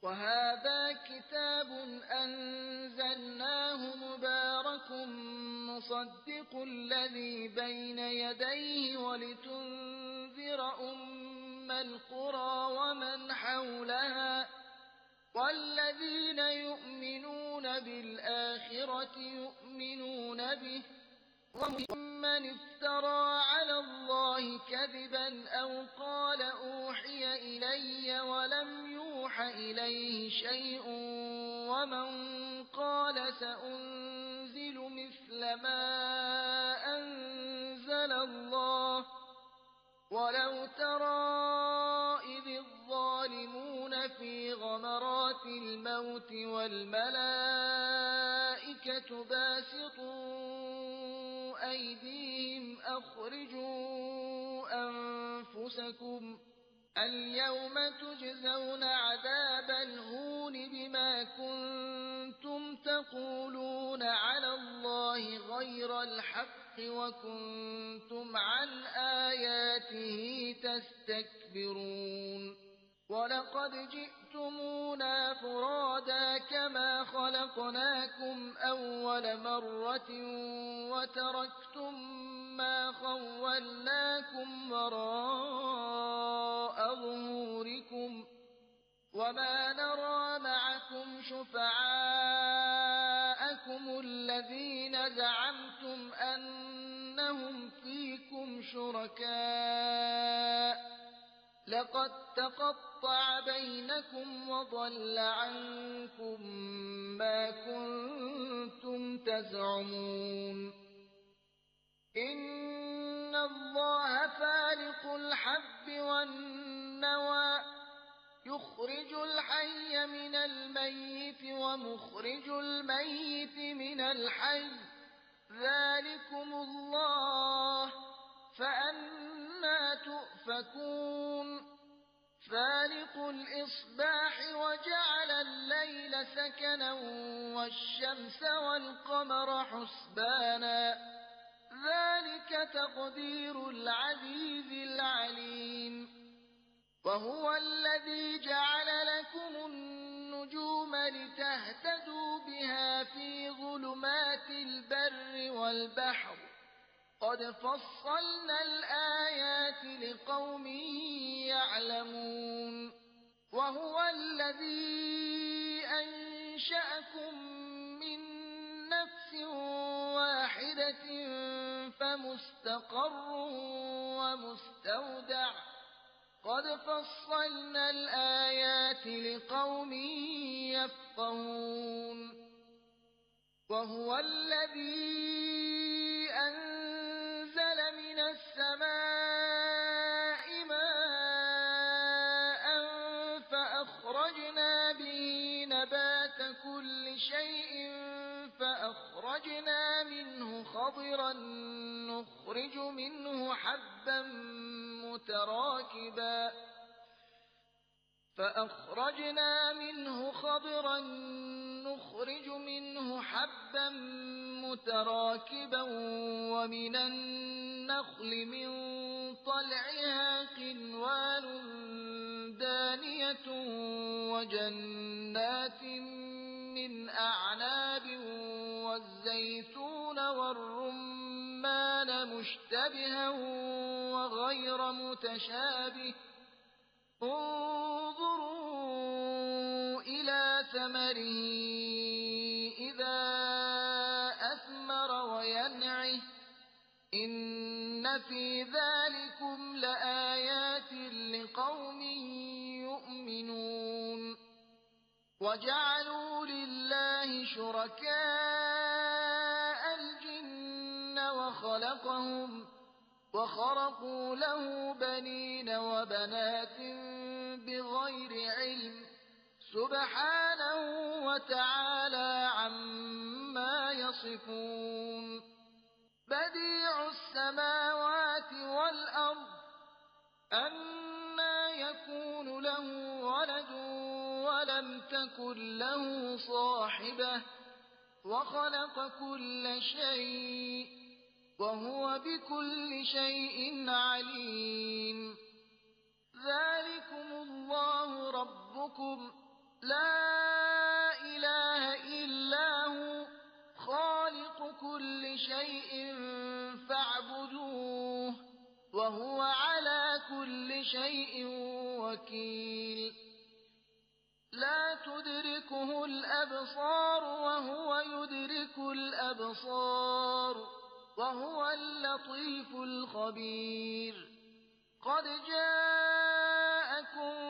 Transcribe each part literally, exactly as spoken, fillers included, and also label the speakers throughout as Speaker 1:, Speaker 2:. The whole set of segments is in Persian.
Speaker 1: وهذا كتاب أنزلناه مبارك مصدق الذي بين يديه ولتنذر أم القرى ومن حولها والذين يؤمنون بالآخرة يؤمنون به ومن افترى على الله كذبا أو قال أوحي إلي ولم يوح إليه شيء ومن قال سأنزل مثل ما أنزل الله ولو ترى إذ الظالمون في غمرات الموت والملائكة باسطوا أيديهم أخرجوا أنفسكم اليوم تجزون عذاب الهون بما كنتم تقولون على الله غير الحق وكنتم عن آياته تستكبرون ولقد جئتمونا فرادا كما خلقناكم أول مرة وتركتم ما خولناكم وراء ظهوركم وما نرى معكم شفعاءكم الذين زعمتم أنهم فيكم شركاء لقد تقطع بينكم وضل عنكم ما كنتم تزعمون إن الله فالق الحب والنوى يخرج الحي من الميت ومخرج الميت من الحي ذلكم الله فأنى تؤفكون فالق الإصباح وجعل الليل سكنا والشمس والقمر حسبانا ذلك تقدير العزيز العليم وهو الذي جعل لكم النجوم لتهتدوا بها في ظلمات البر والبحر قد فصلنا الآيات لقوم يعلمون وهو الذي أنشأكم من نفس واحدة فمستقر ومستودع قد فصلنا الآيات لقوم يفقهون وهو الذي أنزل من السماء ماء فأخرجنا به نبات كل شيء فأخرجنا منه خضرا نخرج منه حبا متراكبا فأخرجنا منه خضرا نخرج منه حبا متراكبا ومن النخل من طلعها قنوان دانية وجنات من أعناب والزيتون والرمان مشتبها وغير متشابه انظروا إلى ثمره إذا أثمر وينعه إن في ذلكم لآيات لقوم يؤمنون وجعلوا لله شركاء الجن وخلقهم وخرقوا له بنين وبنات بغير علم سبحانه وتعالى عما يصفون بديع السماوات والأرض أنى يكون له ولد ولم تكن له صاحبة وخلق كل شيء وهو بكل شيء عليم ذلكم الله ربكم لا الأبصار وهو يدرك الأبصار وهو اللطيف الخبير. قد جاءكم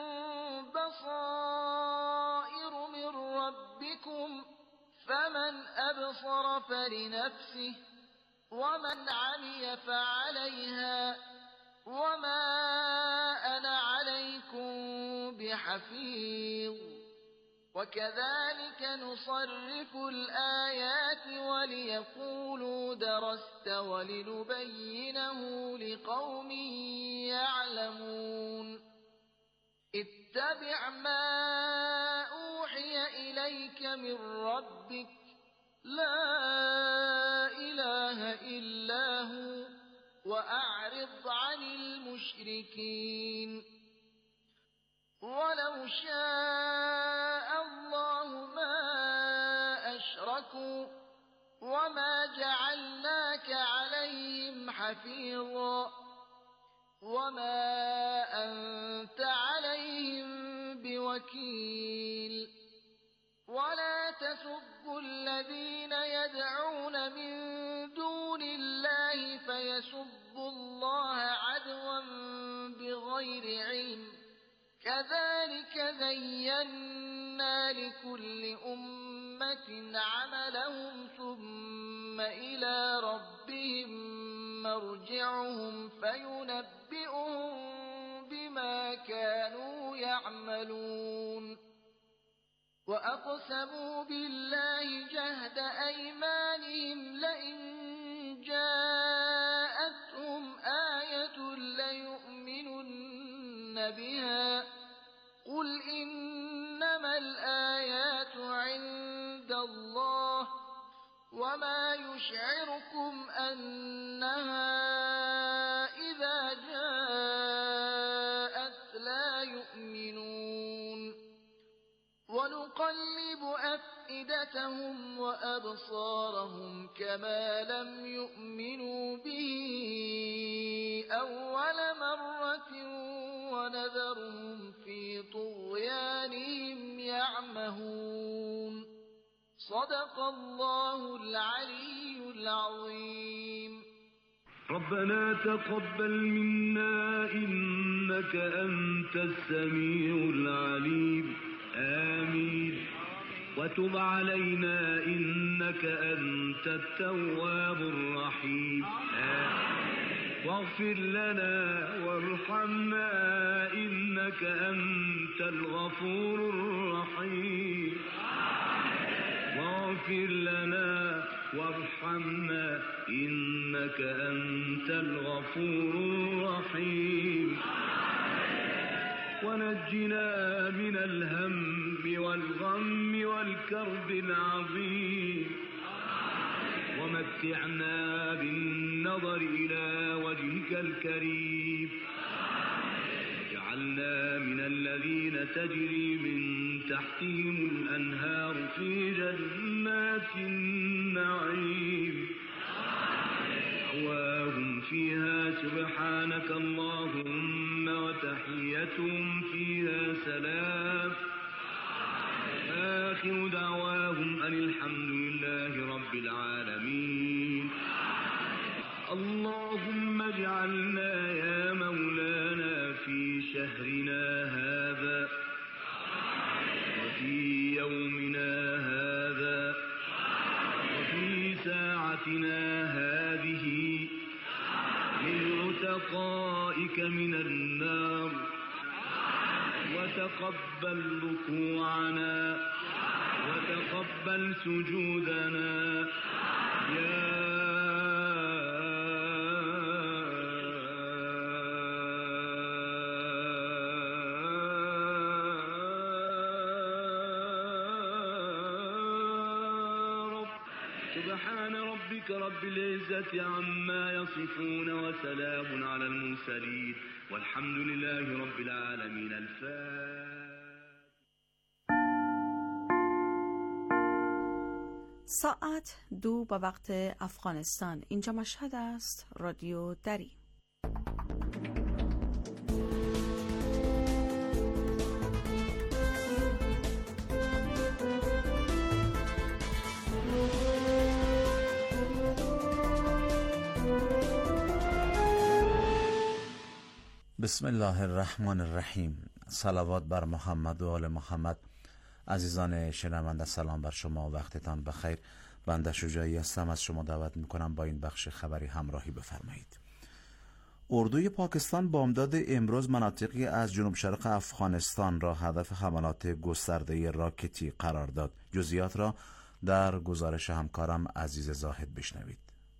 Speaker 1: بصائر من ربكم فمن أبصر فلنفسه ومن عمي فعليها وما أنا عليكم بحفيظ. وكذلك نصرف الآيات وليقولوا درست ولنبينه لقوم يعلمون. اتبع ما أوحي إليك من ربك لا إله إلا هو وأعرض عن المشركين. ولو شاء الله ما أشركوا وما جعلناك عليهم حفيظا وما أنت عليهم بوكيل. ولا تسبوا الذين يدعون من دون الله فيسبوا الله عدوا بغير علم. كذلك زينا لكل أمة عملهم ثم إلى ربهم مرجعهم فينبئهم بما كانوا يعملون. وأقسموا بالله جهد أيمانهم لئن جاءتهم آية ليؤمنن بها قل إنما الآيات عند الله وما يشعركم أنها إذا جاءت لا يؤمنون. ونقلب أفئدتهم وأبصارهم كما لم يؤمنوا به أول مرة ونذرهم في طغيانهم يعمهون. صدق الله العلي العظيم.
Speaker 2: ربنا تقبل منا إنك أنت السميع العليم آمين. وتب علينا إنك أنت التواب الرحيم آمين. واغفر لنا وارحمنا إنك أنت الغفور الرحيم. واغفر لنا وارحمنا إنك أنت الغفور الرحيم. ونجنا من الهم والغم والكرب العظيم. ومتعنا بالنظر إلى وجهك الكريم. اجعلنا من الذين تجري من تحتهم الأنهار في جنات النعيم. دعواهم فيها سبحانك اللهم وتحيتهم فيها سلام. آخر دعواهم أن الحمد لله رب العالمين. اللهم اجعلنا يا مولانا في شهرنا هذا وفي يومنا هذا وفي ساعتنا هذه من عتقائك من النار. وتقبل ركوعنا وتقبل سجودنا يا رب العزة عما يصفون وسلام على المرسلين والحمد لله رب العالمین. الفاتحة.
Speaker 3: ساعت دو به وقت افغانستان. اینجا مشهد است. رادیو دری.
Speaker 4: بسم الله الرحمن الرحیم. صلوات بر محمد و آل محمد. عزیزان شنونده، سلام بر شما، وقتتان بخیر. بنده شجاعی هستم، از شما دعوت میکنم با این بخش خبری همراهی بفرمایید. اردوی پاکستان بامداد امروز مناطقی از جنوب شرق افغانستان را هدف حملات گسترده راکتی قرار داد. جزئیات را در گزارش همکارم عزیز زاهد بشنوید.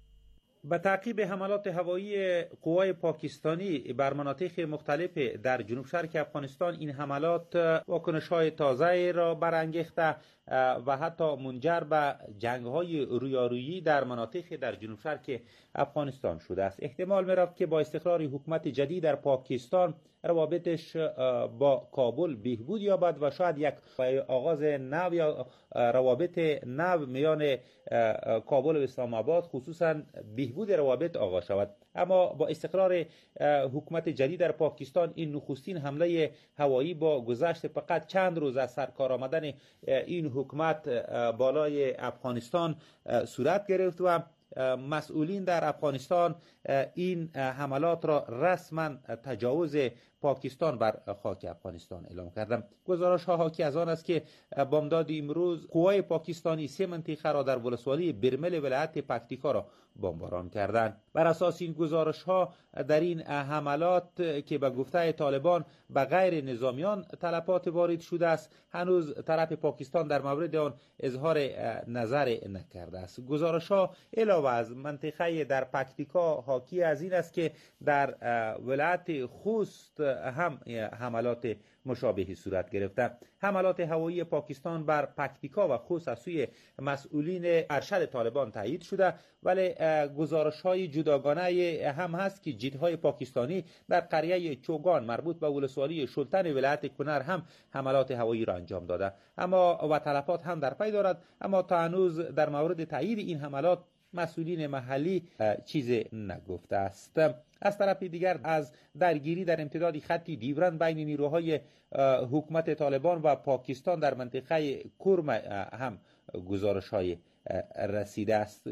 Speaker 5: به تعقیب حملات هوایی قوای پاکستانی بر مناطق مختلف در جنوب شرق افغانستان، این حملات واکنش‌های تازه را برانگیخته و حتی منجر به جنگ‌های رویارویی در مناطق در جنوب شرق افغانستان شده است. احتمال می‌رفت که با استقرار حکومت جدید در پاکستان روابطش با کابل بهبود یابد و شاید یک آغاز نو یا روابط نو میان کابل و اسلام آباد، خصوصا بهبود روابط آغاز شود. اما با استقرار حکومت جدید در پاکستان، این نخستین حمله هوایی با گذشت فقط چند روز از سرکار آمدن این حکومت بالای افغانستان صورت گرفت و مسئولین در افغانستان این حملات را رسما تجاوز پاکستان بر خاک افغانستان اعلام کردند. گزارش ها حاکی از آن است که بامداد امروز قوای پاکستانی سه منطقه را در ولسوالی برمل ولایت پکتیکا را بمباران کردند. بر اساس این گزارش ها، در این حملات که به گفته طالبان به غیر نظامیان تلفات وارد شده است، هنوز طرف پاکستان در مورد آن اظهار نظر نکرده است. گزارش ها علاوه از منطقه در پکتیکا حاکی از این است که در ولایت خوست هم حملات مشابهی صورت گرفته. حملات هوایی پاکستان بر پکتیکا و خوست از سوی مسئولین ارشد طالبان تایید شده، ولی گزارش های جداگانه هم هست که جت‌های پاکستانی در قریه چوگان مربوط به ولسوالی شلتن ولایت کنر هم حملات هوایی را انجام داده اما و تلفات هم در پی دارد. اما تا هنوز در مورد تایید این حملات مسئولین محلی چیزی نگفته است. از طرف دیگر از درگیری در امتداد خطی دیورند بین نیروهای حکومت طالبان و پاکستان در منطقه کرم هم گزارش های رسیده است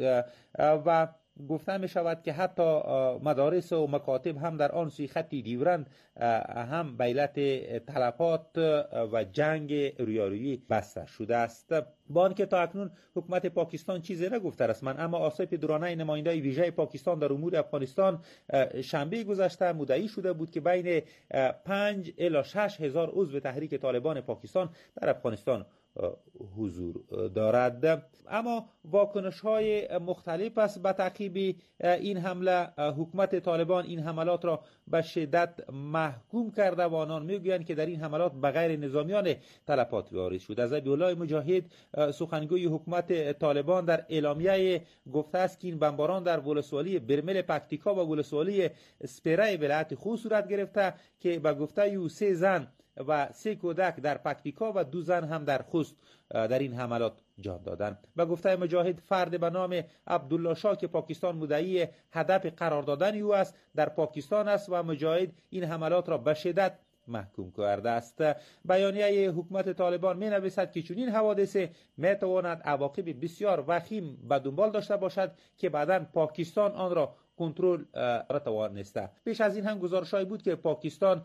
Speaker 5: و گفته می شود که حتی مدارس و مکاتب هم در آن سوی خطی دیورند هم به علت تلفات و جنگ رویارویی بسته شده است. با آنکه تا اکنون حکومت پاکستان چیزی نگفته رسما، اما آصف درانه نماینده ویژه پاکستان در امور افغانستان شنبه گذشته مدعی شده بود که بین پنج الی شش هزار عضو تحریک طالبان پاکستان در افغانستان حضور دارد. اما واکنش های مختلف است. به تعقیب این حمله، حکومت طالبان این حملات را به شدت محکوم کرده و آنان میگویند که در این حملات به غیر نظامیان تلفات وارد شده. ذبیح الله مجاهد، سخنگوی حکومت طالبان، در اعلامیه گفته است که این بمباران در ولسوالی برمل پکتیکا و ولسوالی سپیره ولایت خوست صورت گرفته که به گفته او سه زن و سه کودک در پکتیکا و دو زن هم در خوست در این حملات جان دادند. به گفته مجاهد، فرد به نام عبدالله شاه که پاکستان مدعی هدف قرار دادن او است در پاکستان است و مجاهد این حملات را به شدت محکوم کرده است. بیانیه حکومت طالبان می نویسد که چنین حوادث می تواند عواقب بسیار وخیم به دنبال داشته باشد که بعداً پاکستان آن را کنترل را توانسته. پیش از این هم گزارش‌هایی بود که پاکستان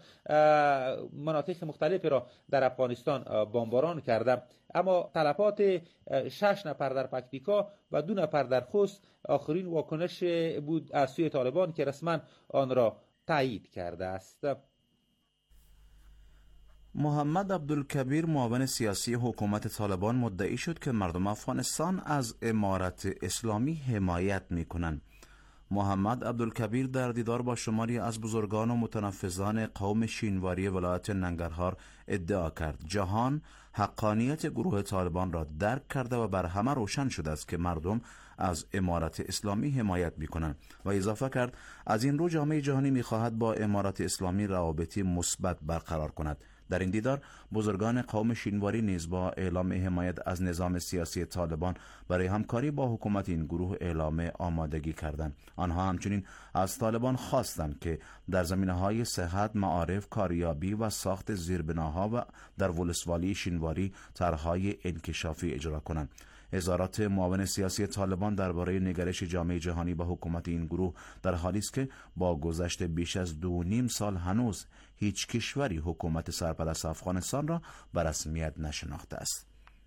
Speaker 5: مناطق مختلفی را در افغانستان بمباران کرده، اما تلفات شش نفر در پکتیکا و دو نفر در خوست آخرین واکنش بود از سوی طالبان که رسما آن را تایید کرده است.
Speaker 4: محمد عبدالکبیر، معاون سیاسی حکومت طالبان، مدعی شد که مردم افغانستان از امارت اسلامی حمایت می‌کنند. محمد عبدالکبیر در دیدار با شماری از بزرگان و متنفذان قوم شینواری ولایت ننگرهار ادعا کرد جهان حقانیت گروه طالبان را درک کرده و بر همه روشن شده است که مردم از امارت اسلامی حمایت می‌کنند و اضافه کرد از این رو جامعه جهانی می‌خواهد با امارت اسلامی روابطی مثبت برقرار کند. در این دیدار بزرگان قوم شینواری نیز با اعلام حمایت از نظام سیاسی طالبان برای همکاری با حکومت این گروه اعلام آمادگی کردند. آنها همچنین از طالبان خواستند که در زمینه‌های صحت، معارف، کاریابی و ساخت زیربناها و در ولسوالی شینواری طرح‌های انکشافی اجرا کنند. اظهارات معاون سیاسی طالبان درباره نگرش جامعه جهانی با حکومت این گروه در حالی است که با گذشت بیش از دو نیم سال هنوز هیچ کشوری حکومت سرپرست افغانستان را به رسمیت نشناخته است.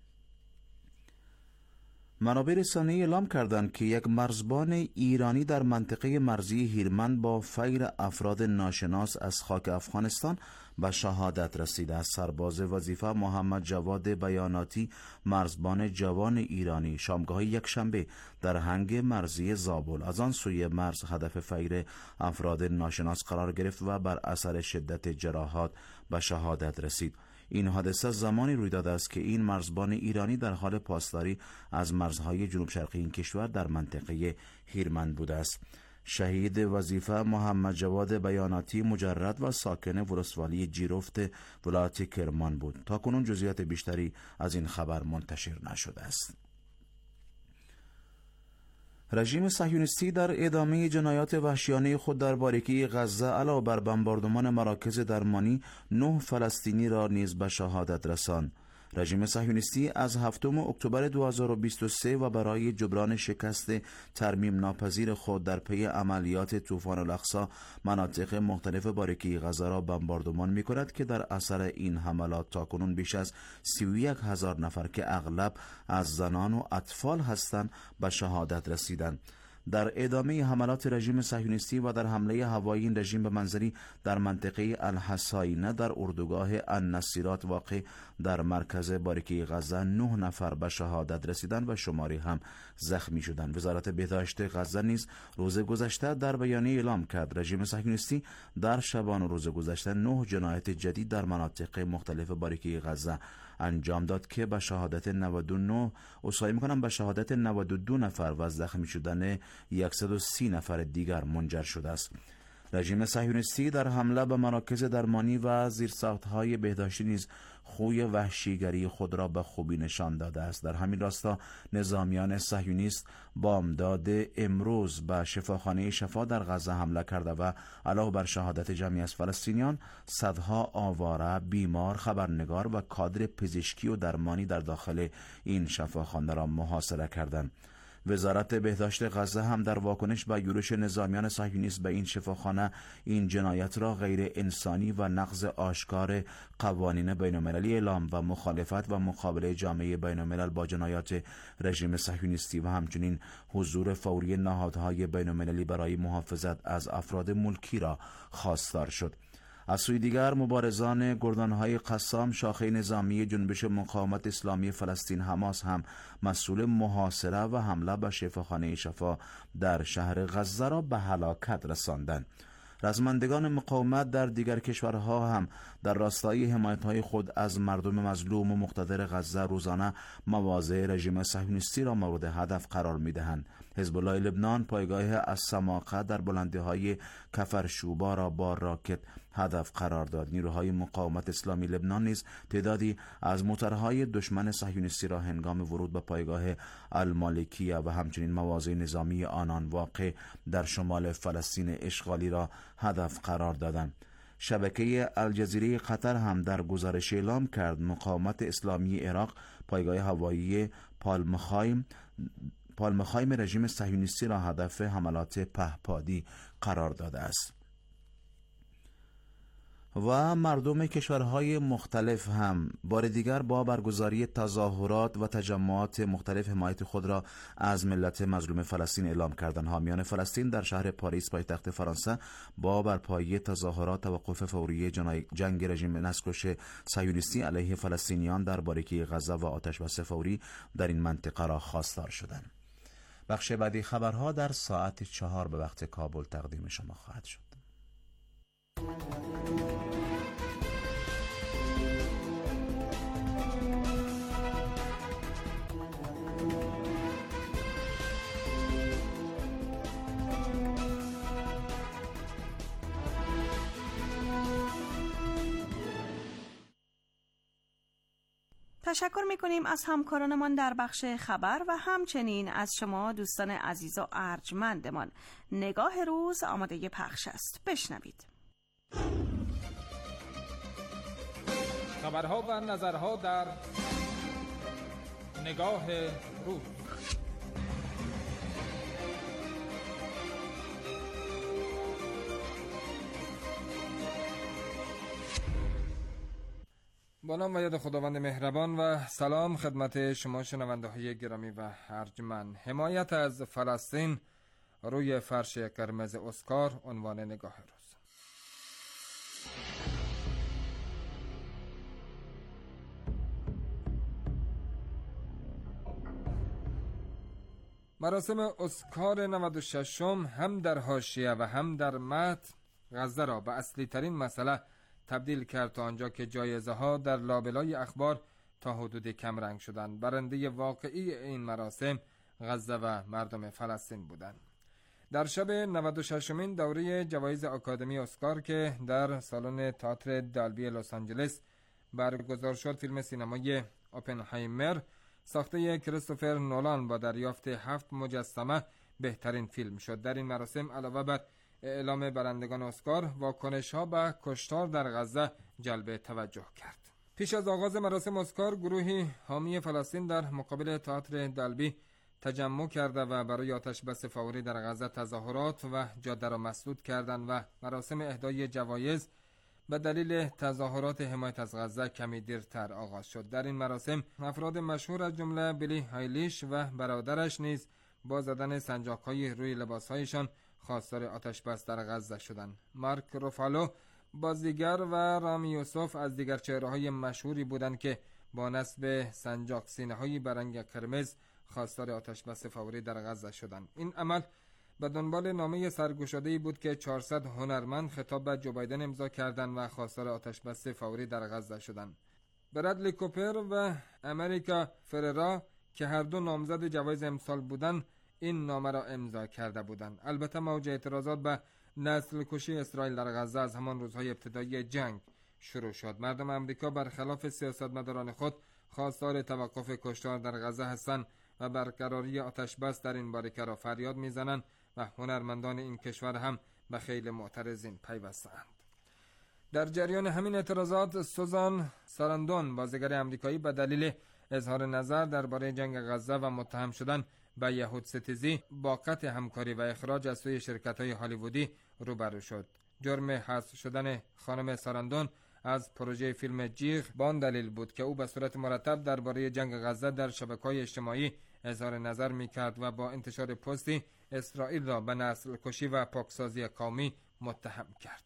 Speaker 4: منابع رسانه‌ای اعلام کردند که یک مرزبان ایرانی در منطقه مرزی هیرمند با فیر افراد ناشناس از خاک افغانستان به شهادت رسیده است. سرباز وظیفه محمد جواد بیاناتی، مرزبان جوان ایرانی، شامگاه یکشنبه در هنگ مرزی زابل از آن سوی مرز هدف فیر افراد ناشناس قرار گرفت و بر اثر شدت جراحات به شهادت رسید. این حادثه زمانی روی داده است که این مرزبان ایرانی در حال پاسداری از مرزهای جنوب شرقی این کشور در منطقه هیرمند بوده است. شهید وظیفه محمد جواد بیاناتی مجرد و ساکن ولسوالی جیرفت ولایت کرمان بود. تا کنون جزئیات بیشتری از این خبر منتشر نشده است. رژیم صهیونیستی در ادامه جنایات وحشیانه خود در باریکه غزه علاوه بر بمباردمان مراکز درمانی نه فلسطینی را نیز به شهادت رساند. رژیم صهیونیستی از هفتم اکتبر دو هزار و بیست و سه و برای جبران شکست ترمیم ناپذیر خود در پی عملیات طوفان الاقصی مناطق مختلف باریکه غزه را بمباردمان می‌کند که در اثر این حملات تاکنون بیش از سی و یک هزار نفر که اغلب از زنان و اطفال هستند به شهادت رسیدند. در ادامه حملات رژیم صهیونیستی و در حمله هوایی این رژیم به منزلی در منطقه الحساینه در اردوگاه النصیرات واقع در مرکز باریکه غزه نه نفر به شهادت رسیدند و شماری هم زخمی شدند. وزارت بهداشت غزه نیز روز گذشته در بیانیه اعلام کرد رژیم صهیونیستی در شبان روز گذشته نه جنایت جدید در مناطق مختلف باریکه غزه انجام داد که به شهادت نود و نه اصلاحی میکنم به شهادت نود و دو نفر و زخمی شدن صد و سی نفر دیگر منجر شده است. رژیم صهیونیستی در حمله به مراکز درمانی و زیرساخت‌های بهداشتی نیز خوی وحشیگری خود را به خوبی نشان داده است. در همین راستا نظامیان صهیونیست بامداد امروز به شفاخانه شفا در غزه حمله کرده و علاوه بر شهادت جمعی از فلسطینیان صدها آواره، بیمار، خبرنگار و کادر پزشکی و درمانی در داخل این شفاخانه را محاصره کردند. وزارت بهداشت غزه هم در واکنش به یورش نظامیان صهیونیست به این شفاخانه این جنایت را غیر انسانی و نقض آشکار قوانین بین المللی اعلام و مخالفت و مقابله جامعه بین الملل با جنایات رژیم صهیونیستی و همچنین حضور فوری نهادهای بین المللی برای محافظت از افراد ملکی را خواستار شد. از سوی دیگر مبارزان گردانهای قسام شاخه نظامی جنبش مقاومت اسلامی فلسطین حماس هم مسئول محاصره و حمله به شفاخانه شفا در شهر غزه را به هلاکت رساندند. رزمندگان مقاومت در دیگر کشورها هم در راستای حمایت‌های خود از مردم مظلوم و مقتدر غزه روزانه مواضع رژیم صهیونیستی را مورد هدف قرار می‌دهند. حزب الله لبنان پایگاه السماقه در بلندی‌های کفرشوبا را با راکت هدف قرار داد. نیروهای مقاومت اسلامی لبنان نیز تعدادی از موترهای دشمن صهیونیستی را هنگام ورود به پایگاه المالکیه و همچنین مواضع نظامی آنان واقع در شمال فلسطین اشغالی را هدف قرار دادند. شبکه الجزیره قطر هم در گزارش اعلام کرد مقاومت اسلامی عراق پایگاه هوایی پالمخایم پالمخایم رژیم صهیونیستی را هدف حملات پهپادی قرار داده است. و مردم کشورهای مختلف هم بار دیگر با برگزاری تظاهرات و تجمعات مختلف حمایت خود را از ملت مظلوم فلسطین اعلام کردند. حامیان فلسطین در شهر پاریس پایتخت فرانسه با برپایی تظاهرات توقف فوری جنگ رژیم نسل‌کش صهیونیستی علیه فلسطینیان در باریکه غزه و آتش‌بس فوری در این منطقه را خواستار شدند. بخش بعدی خبرها در ساعت چهار به وقت کابل تقدیم شما خواهد شد.
Speaker 3: تشکر می‌کنیم از همکارانمان در بخش خبر و همچنین از شما دوستان عزیز و ارجمندمان. نگاه روز آماده پخش است. بشنوید.
Speaker 6: خبرها و نظرها در نگاه روز. با نام و یاد خداوند مهربان و سلام خدمت شما شنونده های گرامی و ارجمند. حمایت از فلسطین روی فرش قرمز اسکار عنوان نگاه روز. مراسم اسکار نود و شش هم در حاشیه و هم در متن غزه را به اصلی ترین مسئله تبدیل کرد تا آنجا که جایزه ها در لابلای اخبار تا حدودی کم رنگ شدند. برنده واقعی این مراسم غزه و مردم فلسطین بودند. در شب نود و ششمین دوره جوایز آکادمی اسکار که در سالن تئاتر دالبی لس آنجلس برگزار شد، فیلم سینمایی اوپنهایمر ساخته کریستوفر نولان با دریافت هفت مجسمه بهترین فیلم شد. در این مراسم علاوه بر اعلام برندگان اسکار، واکنش‌ها به کشتار در غزه جلب توجه کرد. پیش از آغاز مراسم اسکار، گروهی حامی فلسطین در مقابل تئاتر دالبی تجمع کرده و برای آتش بس فوری در غزه تظاهرات و جاده را مسدود کردند و مراسم اهدای جوایز به دلیل تظاهرات حمایت از غزه کمی دیرتر آغاز شد. در این مراسم افراد مشهور از جمله بیلی هایلیش و برادرش نیز با زدن سنجاق‌های روی لباس‌هایشان خواستار آتش بس در غزه شدند. مارک روفالو بازیگر و رامی یوسف از دیگر چهره‌های مشهوری بودند که با نصب سنجاق سینه‌هایی به رنگ قرمز خواستار آتش بس فوری در غزه شدند. این عمل به دنبال نامه سرگشاده‌ای بود که چهارصد هنرمند خطاب به جو بایدن امضا کردند و خواستار آتش بس فوری در غزه شدند. برادلی کوپر و امریکا فررا که هر دو نامزد جوایز امسال بودند این نامه را امضا کرده بودند. البته موج اعتراضات به نسل کشی اسرائیل در غزه از همان روزهای ابتدایی جنگ شروع شد. مردم امریکا برخلاف سیاستمداران خود خواستار توقف کشتار در غزه هستند و برقراری آتش بس در این باریکه را فریاد میزنند و هنرمندان این کشور هم به خیل معترضین پیوستند. در جریان همین اعتراضات سوزان سارندون بازیگر امریکایی به دلیل اظهار نظر درباره جنگ غزه و متهم شدن به یهود ستیزی با قطع همکاری و اخراج از سوی شرکت‌های هالیوودی روبرو شد. جرم حذف شدن خانم سارندون از پروژه فیلم جیغ با آن دلیل بود که او به صورت مرتب درباره جنگ غزه در شبکه‌های اجتماعی اظهار نظر می‌کرد و با انتشار پستی اسرائیل را به نسل کشی و پاکسازی قومی متهم کرد.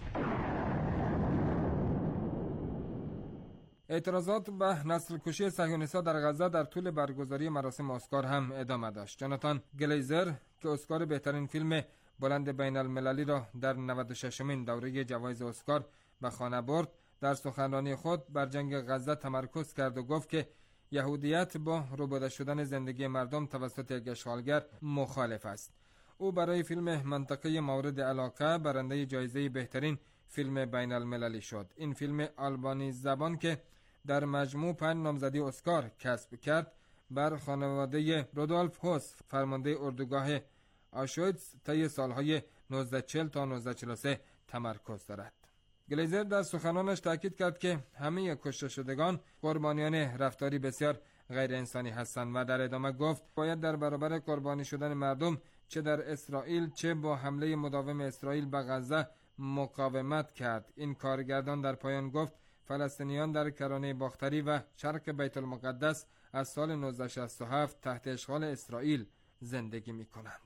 Speaker 6: اعتراضات به نسل کشی صهیونیست‌ها در غزه در طول برگزاری مراسم اسکار هم ادامه داشت. جاناتان گلیزر که اسکار بهترین فیلم بلند بین المللی را در نود و ششمین دوره جوایز اسکار به خانه برد، در سخنرانی خود بر جنگ غزه تمرکز کرد و گفت که یهودیت با روبوده شدن زندگی مردم توسط یک اشغالگر مخالف است. او برای فیلم منطقه مورد علاقه برنده جایزه بهترین فیلم بین المللی شد. این فیلم آلبانی زبان که در مجموع پنج نامزدی اسکار کسب کرد، بر خانواده رودولف هوس فرمانده اردوگاه آشویتز طی سالهای نوزده چهل تا نوزده چهل و سه تمرکز دارد. گلیزر در سخنانش تاکید کرد که همه کشته شدگان قربانیان رفتاری بسیار غیر انسانی هستند و در ادامه گفت باید در برابر قربانی شدن مردم چه در اسرائیل چه با حمله مداوم اسرائیل به غزه مقاومت کرد. این کارگردان در پایان گفت فلسطینیان در کرانه باختری و شرق بیت المقدس از سال نوزده شصت و هفت تحت اشغال اسرائیل زندگی می کنند.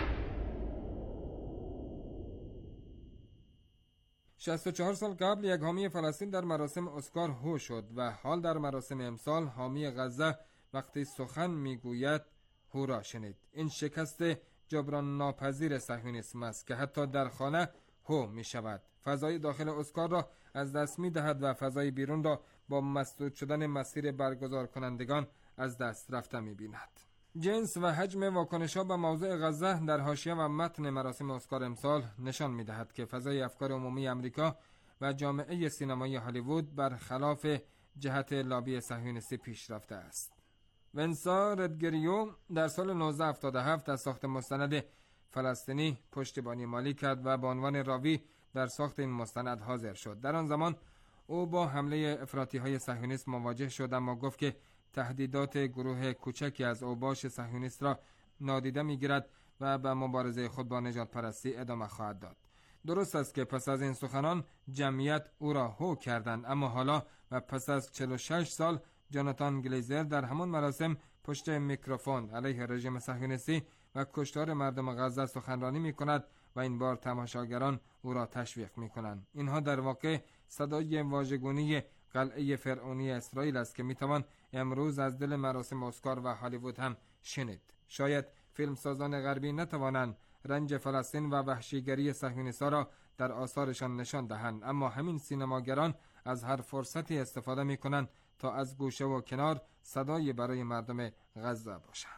Speaker 6: شصت و چهار سال قبل یک حامی فلسطین در مراسم اسکار هو شد و حال در مراسم امسال حامی غزه وقتی سخن میگوید هو را شنید. این شکست جبران ناپذیر صهیونیسم است که حتی در خانه هو می شود. فضای داخل اسکار را از دست می دهد و فضای بیرون را با مسدود شدن مسیر برگزار کنندگان از دست رفته می بیند. جنس و حجم واکنش‌ها به موضوع غزه در حاشیه و متن مراسم اسکار امسال نشان می‌دهد که فضای افکار عمومی امریکا و جامعه سینمایی هالیوود برخلاف جهت لابی صهیونیستی پیشرفته است. ونسا ردگریو در سال نوزده هفتاد و هفت از ساخت مستند فلسطینی پشتیبانی مالی کرد و به عنوان راوی در ساخت این مستند حاضر شد. در آن زمان او با حمله افراطی‌های صهیونیست مواجه شد، اما گفت که تهدیدات گروه کوچکی از اوباش صهیونیست را نادیده می‌گیرد و به مبارزه خود با نجات پرستی ادامه خواهد داد. درست است که پس از این سخنان جمعیت او را هو کردند، اما حالا و پس از چهل و شش سال جاناتان گلیزر در همان مراسم پشت میکروفون علیه رژیم صهیونیستی و کشتار مردم غزه سخنرانی می‌کند و این بار تماشاگران او را تشویق می‌کنند. اینها در واقع صدای واژگونی قلعه فرعونی اسرائیل است که می‌توان امروز از دل مراسم اسکار و هالیوود هم شنید. شاید فیلمسازان غربی نتوانند رنج فلسطین و وحشیگری صهیونیست‌ها را در آثارشان نشان دهند، اما همین سینماگران از هر فرصتی استفاده می‌کنند تا از گوشه و کنار صدای برای مردم غزه باشند.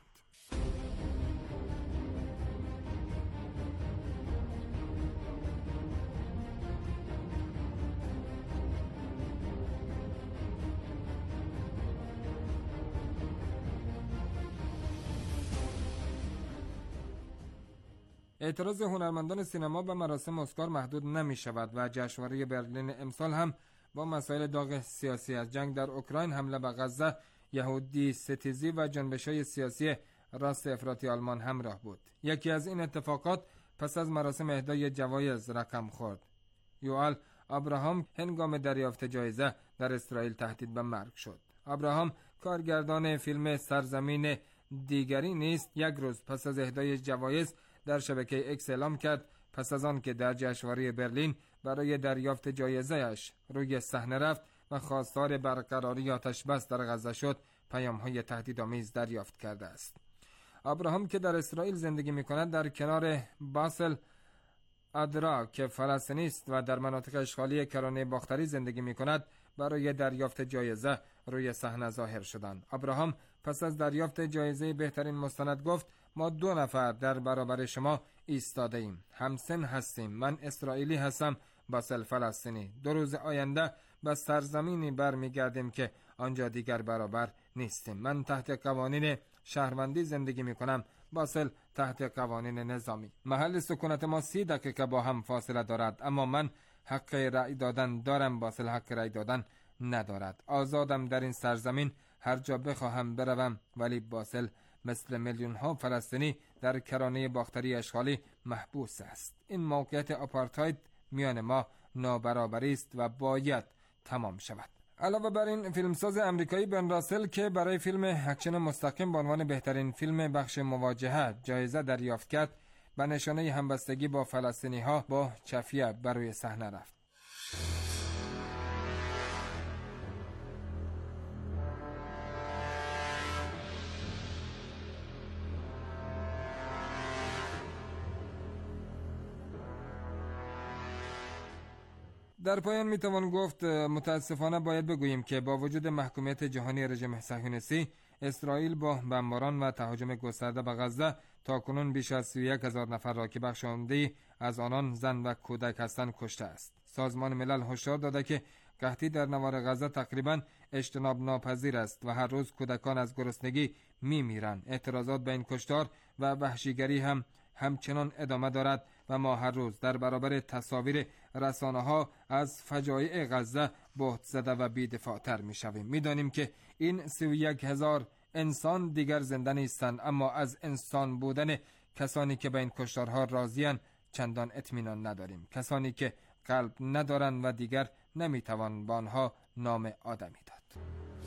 Speaker 6: اعتراض هنرمندان سینما به مراسم اسکار محدود نمی شود و جشنواره برلین امسال هم با مسائل داغ سیاسی از جنگ در اوکراین، حمله به غزه، یهودی ستیزی و جنبش‌های سیاسی راست افراطی آلمان همراه بود. یکی از این اتفاقات پس از مراسم اهدای جوایز رقم خورد. یوآل ابراهام هنگام دریافت جایزه در اسرائیل تهدید به مرگ شد. ابراهام کارگردان فیلم سرزمین دیگری نیست یک روز پس از اهدای جوایز در شبکه اکس اعلام کرد پس از آن که در جشنواره برلین برای دریافت جایزه‌اش روی صحنه رفت و خواستار برقراری آتش بس در غزه شد، پیام‌های تهدیدآمیز دریافت کرده است. ابراهام که در اسرائیل زندگی می‌کند در کنار باسل ادرا که فلسطینی است و در مناطق اشغالی کرانه باختری زندگی می‌کند برای دریافت جایزه روی صحنه ظاهر شدند. ابراهام پس از دریافت جایزه بهترین مستند گفت ما دو نفر در برابر شما ایستاده ایم. همسن هستیم. من اسرائیلی هستم، باسل فلسطینی. دو روز آینده به سرزمینی برمیگردیم که آنجا دیگر برابر نیستیم. من تحت قوانین شهروندی زندگی میکنم، باسل تحت قوانین نظامی. محل سکونت ما سی دقیقه با هم فاصله دارد، اما من حق رأی دادن دارم، باسل حق رأی دادن ندارد. آزادم در این سرزمین، هر جا بخواهم بروم، ولی باسل مثل میلیون ها فلسطینی در کرانه باختری اشغالی محبوس است. این موقعیت آپارتاید میان ما نابرابری است و باید تمام شود. علاوه بر این، فیلمساز امریکایی بن راسل که برای فیلم اکشن مستقیم به عنوان بهترین فیلم بخش مواجهه جایزه دریافت کرد، به نشانه همبستگی با فلسطینی ها با چفیه بر روی صحنه رفت. در پایان میتوان گفت متاسفانه باید بگوییم که با وجود محکومیت جهانی رژیم صهیونیستی، اسرائیل با بمباران و تهاجم گسترده به غزه تاکنون بیش از سی و یک هزار نفر را که بخش عمده‌ای از آنان زن و کودک هستند کشته است. سازمان ملل هشدار داده که قحطی در نوار غزه تقریباً اجتناب ناپذیر است و هر روز کودکان از گرسنگی میمیرند. اعتراضات به این کشتار و وحشیگری هم همچنان ادامه دارد و ما هر روز در برابر تصاویر رسانه‌ها از فجایع غزه بهت زده و بی‌دفاع‌تر می‌شویم. می‌دانیم که این سی و یک هزار انسان دیگر زنده نیستند، اما از انسان بودن کسانی که به این کشتارها راضی‌اند چندان اطمینان نداریم. کسانی که قلب ندارند و دیگر نمی‌توان به آنها نام آدمی داد.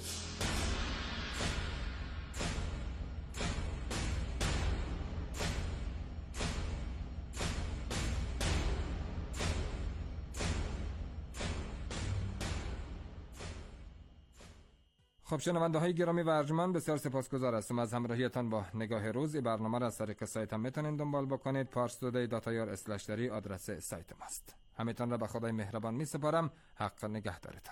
Speaker 6: خب شنونده های گرامی و ارجمند، بسیار سپاسگزار هستم از همراهیتان با نگاه روز. این برنامه را از طریق سایت هم میتونید دنبال بکنید. پارس تودی دات آی آر اسلش دری آدرس سایت ماست. همیتان را به خدای مهربان می سپارم. حق نگهدارتان.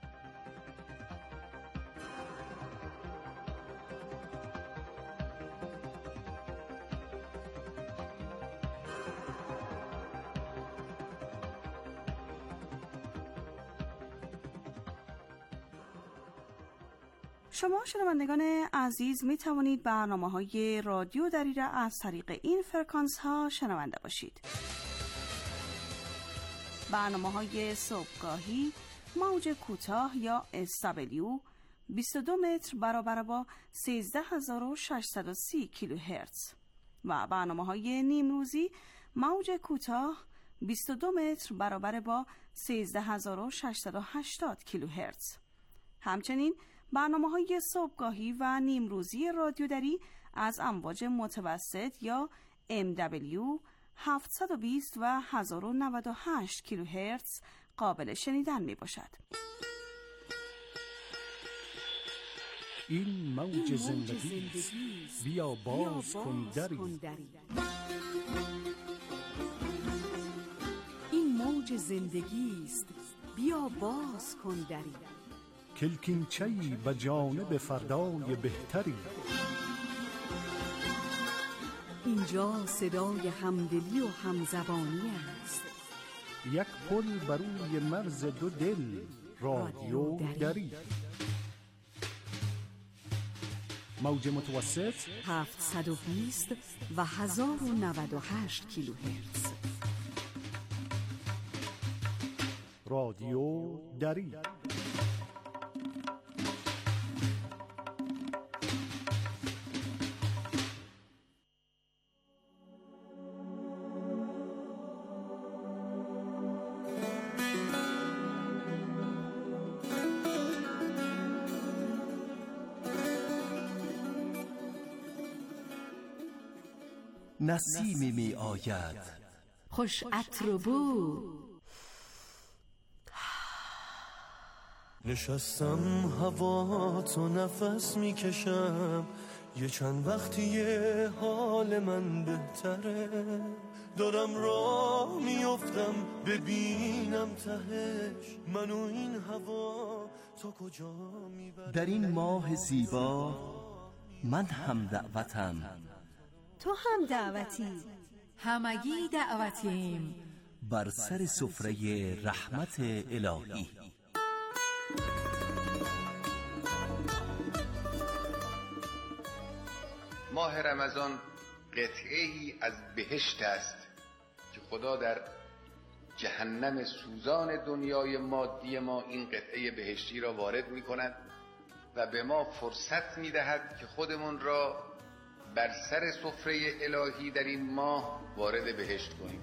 Speaker 3: شما شنوندگان عزیز می توانید برنامه‌های رادیو دری را از طریق این فرکانس ها شنونده باشید. برنامه‌های صبحگاهی، موج کوتاه یا اس دبلیو بیست و دو متر برابر با سیزده هزار و ششصد و سی کیلوهرتز و برنامه‌های نیمروزی موج کوتاه بیست و دو متر برابر با سیزده هزار و ششصد و هشتاد کیلوهرتز. همچنین برنامه‌های صبحگاهی و نیمروزی رادیودری از امواج متوسط یا ام دبلیو هفتصد و بیست و هزار و نود و هشت کیلوهرتز قابل شنیدن می باشد.
Speaker 7: این موج زندگی است، بیا باز کن دری.
Speaker 8: این موج زندگی است، بیا باز کن دری.
Speaker 7: کلکینچه‌ای به جانب فردای بهتری.
Speaker 8: اینجا صدای همدلی و همزبانی است.
Speaker 7: یک پل بر روی مرز دو دل، رادیو دری. موج متوسط
Speaker 8: هفتصد و بیست و هزار و نود و هشت کیلوهرتز.
Speaker 7: رادیو دری.
Speaker 9: نسیمی می آید
Speaker 8: خوش عطر و بو.
Speaker 10: نشستم هوا تو نفس می کشم، یه چند وقتیه حال من بهتره. دارم راه میافتم ببینم تهش، منو این هوا تا کجا میبره.
Speaker 9: در این ماه زیبا من هم دعوتم،
Speaker 8: تو هم دعوتی، همگی دعوتیم
Speaker 9: بر سر سفره رحمت الهی.
Speaker 11: ماه رمضان قطعه‌ای از بهشت است که خدا در جهنم سوزان دنیای مادی ما این قطعه بهشتی را وارد می کند و به ما فرصت می دهد که خودمون را بر سر سفره الهی در این ماه وارد بهشت کنیم.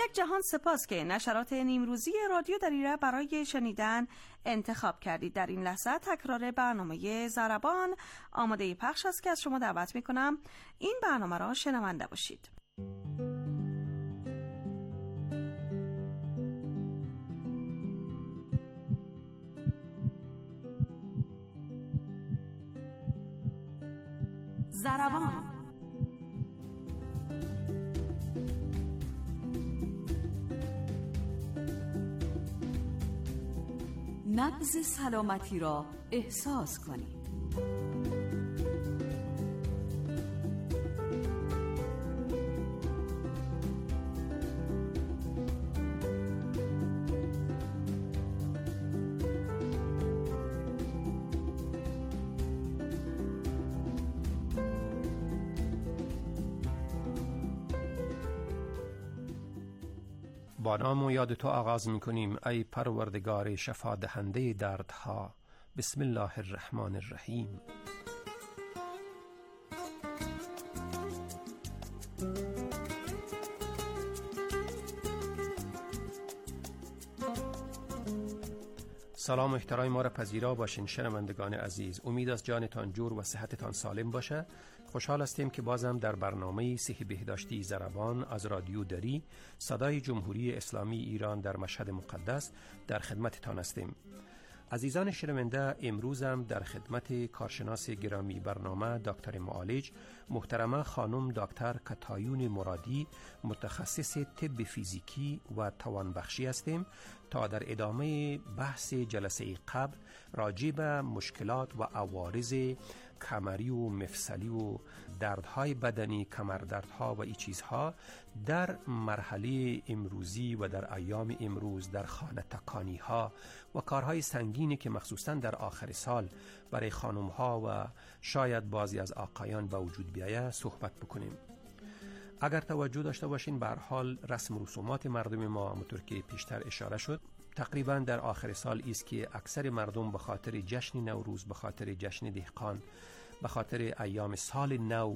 Speaker 3: یک جهان سپاس که نشرات نیمروزی رادیو دری را برای شنیدن انتخاب کردید. در این لحظه تکرار برنامه ضربان آماده پخش است که از شما دعوت میکنم این برنامه را شنونده باشید. ضربان
Speaker 8: نبض سلامتی را احساس کنید.
Speaker 12: با نام و یاد تو آغاز می‌کنیم ای پروردگار شفا دهنده دردها. بسم الله الرحمن الرحیم. سلام و احترام ما را پذیرا باشین شنوندگان عزیز. امید از جانتان جور و صحتتان سالم باشه. خوشحال هستیم که بازم در برنامه صحی بهداشتی ضربان از رادیو دری صدای جمهوری اسلامی ایران در مشهد مقدس در خدمتتان هستیم. عزیزان شنونده، امروزم در خدمت کارشناس گرامی برنامه دکتر معالج محترمه خانم دکتر کتایون مرادی متخصص طب فیزیکی و توانبخشی هستیم تا در ادامه بحث جلسه قبل راجع به مشکلات و عوارض کمری و مفصلی و دردهای بدنی، کمردردها و ای چیزها در مرحله امروزی و در ایام امروز در خانه تکانی ها و کارهای سنگینی که مخصوصا در آخر سال برای خانم ها و شاید بعضی از آقایان به وجود بیاید صحبت بکنیم. اگر توجه داشته باشین به هر حال رسم و رسومات مردم ما همونطور که پیشتر اشاره شد تقریبا در آخر سال است که اکثر مردم به خاطر جشن نوروز، به خاطر جشن دهقان، به خاطر ایام سال نو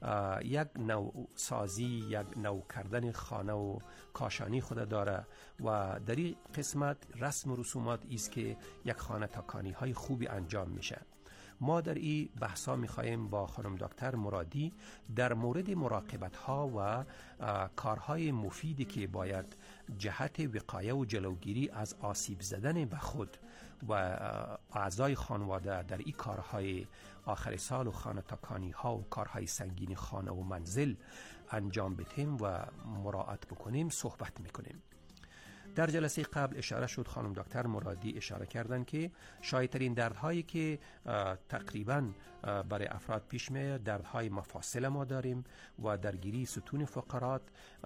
Speaker 12: یک نو سازی، یک نو کردن خانه و کاشانی خود داره و در این قسمت رسم و رسومات است که یک خانه تکانی های خوبی انجام میشه. ما در این بحثا میخوایم با خانم دکتر مرادی در مورد مراقبت ها و کارهای مفیدی که باید جهت وقایه و جلوگیری از آسیب زدن به خود و اعضای خانواده در این کارهای آخر سال و خانه تکانی ها و کارهای سنگین خانه و منزل انجام بدیم و مراعات بکنیم صحبت میکنیم. در جلسه قبل اشاره شد، خانم دکتر مرادی اشاره کردن که شایدترین دردهایی که تقریبا برای افراد پیش میاد دردهای مفاصل ما داریم و درگیری ستون فقرات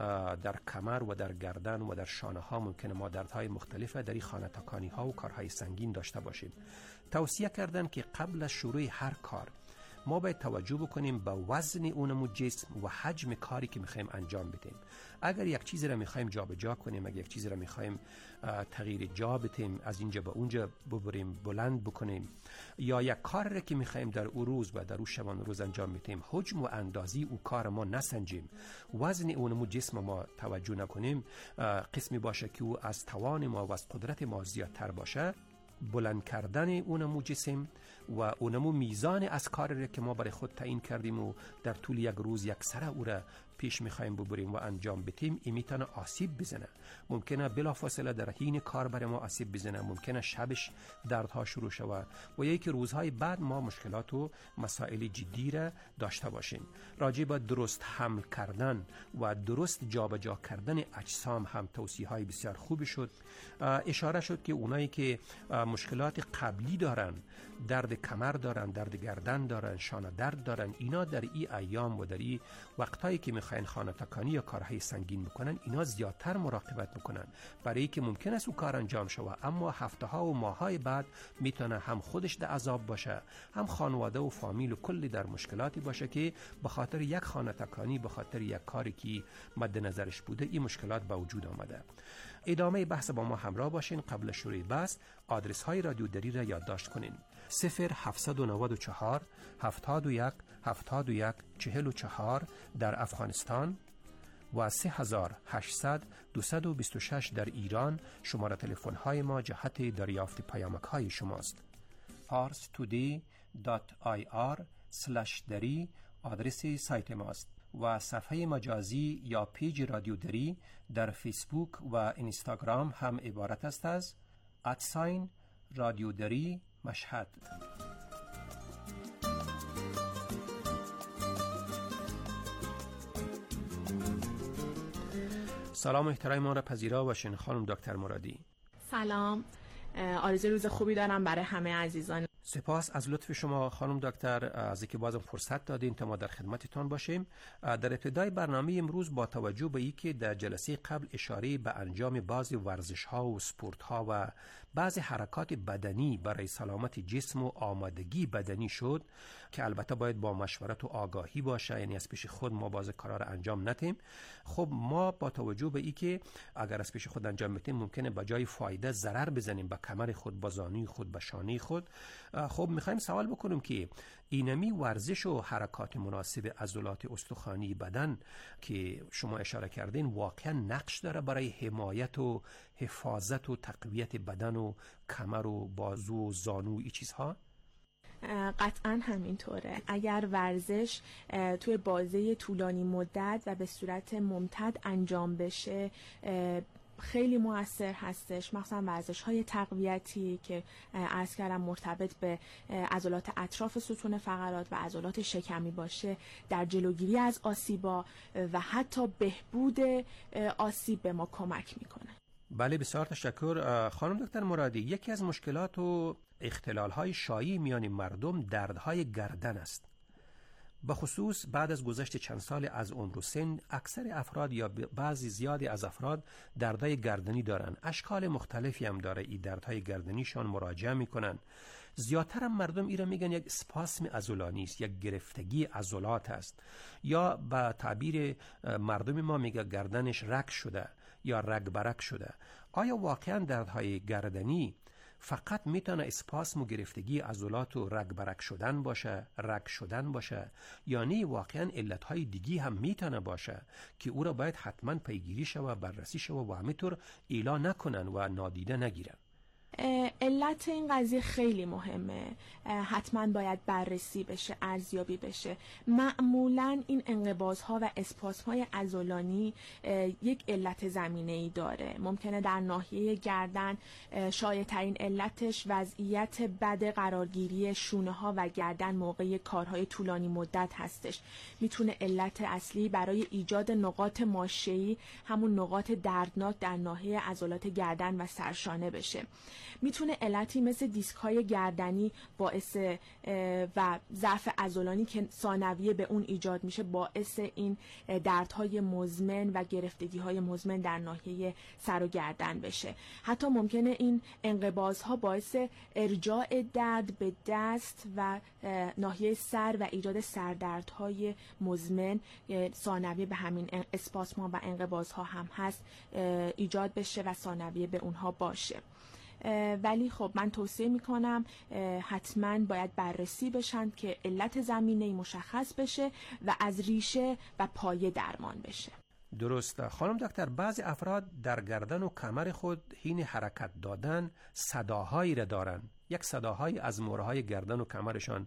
Speaker 12: در کمر و در گردن و در شانه ها ممکنه ما دردهای مختلف در این خانه تکانی ها و کارهای سنگین داشته باشیم. توصیه کردن که قبل از شروع هر کار ما باید توجه بکنیم به وزن اونمو جسم و حجم کاری که میخوایم انجام بدیم. اگر یک چیزی را میخوایم جا به جا کنیم، اگر یک چیزی را میخوایم تغییر جا بدیم، از اینجا به اونجا ببریم، بلند بکنیم، یا یک کار را که میخوایم در او روز و در او شبانه روز انجام بدیم حجم و اندازی او کار ما نسنجیم، وزن اونمو جسم ما توجه نکنیم، قسمی باشه که او از توان ما و از قدرت ما زیادتر باشه، بلند کردن اونمو جسم و اونمو میزان از کاری که ما برای خود تعیین کردیم و در طول یک روز یک سره او را پیش میخوایم ببریم و انجام بدیم، این میتونه آسیب بزنه. ممکنه بلافاصله در حین کار برای ما آسیب بزنه، ممکنه شبش دردها شروع شود و یا که روزهای بعد ما مشکلات و مسائل جدی را داشته باشیم. راجع به درست حمل کردن و درست جابجا کردن اجسام هم توصیه های بسیار خوبی شد. اشاره شد که اونایی که مشکلات قبلی دارن، درد کمر دارن، درد گردن دارن، شانه درد دارن، اینا در این ایام و در این وقتایی که میخواین خانه تکانی یا کارهای سنگین بکنن اینا زیادتر مراقبت بکنن، برای که ممکن است او کار انجام شود اما هفته ها و ماه های بعد میتونه هم خودش در عذاب باشه، هم خانواده و فامیل و کلی در مشکلاتی باشه که به خاطر یک خانه تکانی، به خاطر یک کاری که مد نظرش بوده این مشکلات به وجود آمده. ادامه بحث با ما همراه باشین. قبل شروع بحث آدرس های رادیو دری را یادداشت کنین: صفر هفتصد و نود و چهار هفتاد و یک هفتاد و یک چهل و چهار در افغانستان، و سه هزار و هشتصد دویست و بیست و شش در ایران شماره تلفن های ما جهت دریافت پیامک های شماست. پارس تودی دات آی آر سلش دری آدرس سایت ماست و صفحه مجازی یا پیج رادیو دری در فیسبوک و اینستاگرام هم عبارت است از ادساین رادیو دری مشهد. سلام و احترام ما را پذیرا باشین خانم دکتر مرادی.
Speaker 13: سلام، آرزوی روز خوبی دارم برای همه عزیزان.
Speaker 12: سپاس از لطف شما خانم دکتر از اینکه بازم فرصت دادین تا ما در خدمتتان باشیم. در ابتدای برنامه امروز با توجه به اینکه در جلسه قبل اشاره به انجام بعضی ورزش‌ها و سپورت‌ها و بعضی حرکات بدنی برای سلامت جسم و آمادگی بدنی شد که البته باید با مشورت و آگاهی باشه، یعنی از پیش خود ما باز کارا را انجام ندیم. خب ما با توجه به اینکه اگر از پیش خود انجام بدیم ممکنه به جای فایده ضرر بزنیم به کمر خود، به زانوی خود، به شانه خود. خب میخوایم سوال بکنیم که اینمی ورزش و حرکات مناسب عضلات استخوانی بدن که شما اشاره کردین واقعا نقش داره برای حمایت و حفاظت و تقویت بدن و کمر و بازو و زانو و این چیزها؟
Speaker 13: قطعا همینطوره. اگر ورزش توی بازه طولانی مدت و به صورت ممتد انجام بشه خیلی مؤثر هستش، مخصوصا ورزش های تقویتی که عرض کردم مرتبط به عضلات اطراف ستون فقرات و عضلات شکمی باشه، در جلوگیری از آسیبا و حتی بهبود آسیب به ما کمک میکنه.
Speaker 12: بله، بسیار تشکر خانم دکتر مرادی. یکی از مشکلات و اختلال های شایع میان مردم دردهای گردن است. به خصوص بعد از گذشت چند سال از عمر و سن اکثر افراد یا بعضی زیادی از افراد دردهای گردنی دارن. اشکال مختلفی هم داره. این دردهای گردنیشان مراجعه میکنن. زیادتر هم مردم ایران میگن یک اسپاسم عضلانی است، یک گرفتگی عضلات است، یا به تعبیر مردم ما میگه گردنش رگ شده یا رگ برگ شده. آیا واقعا دردهای گردنی فقط میتونه اسپاسم و گرفتگی عضلات و رگ برگ شدن باشه، رگ شدن باشه، یا نه واقعا علتهای دیگی هم میتونه باشه که او را باید حتما پیگیری شوه، بررسی شوه و همینطور ایلا نکنن و نادیده نگیرن؟
Speaker 13: علت این قضیه خیلی مهمه، حتما باید بررسی بشه، ارزیابی بشه. معمولا این انقباض‌ها و اسپاسم‌های عضلانی یک علت زمینه‌ای داره. ممکنه در ناحیه گردن شایع‌ترین علتش وضعیت بد قرارگیری شونه‌ها و گردن موقع کارهای طولانی مدت هستش. میتونه علت اصلی برای ایجاد نقاط ماشه‌ای، همون نقاط دردناک در ناحیه عضلات گردن و سرشانه بشه. میتونه علتی مثل دیسک های گردنی باعث و ضعف عضلانی که ثانویه به اون ایجاد میشه باعث این دردهای مزمن و گرفتگی های مزمن در ناحیه سر و گردن بشه. حتی ممکنه این انقباض ها باعث ارجاع درد به دست و ناحیه سر و ایجاد سردردهای مزمن ثانویه به همین اسپاسم ها و انقباض ها هم هست ایجاد بشه و ثانویه به اونها باشه. ولی خب من توصیه میکنم حتما باید بررسی بشن که علت زمینه‌ای مشخص بشه و از ریشه و پایه درمان بشه.
Speaker 12: درسته خانم دکتر. بعضی افراد در گردن و کمر خود حین حرکت دادن صداهایی را دارن. یک صداهایی از مهرهای گردن و کمرشان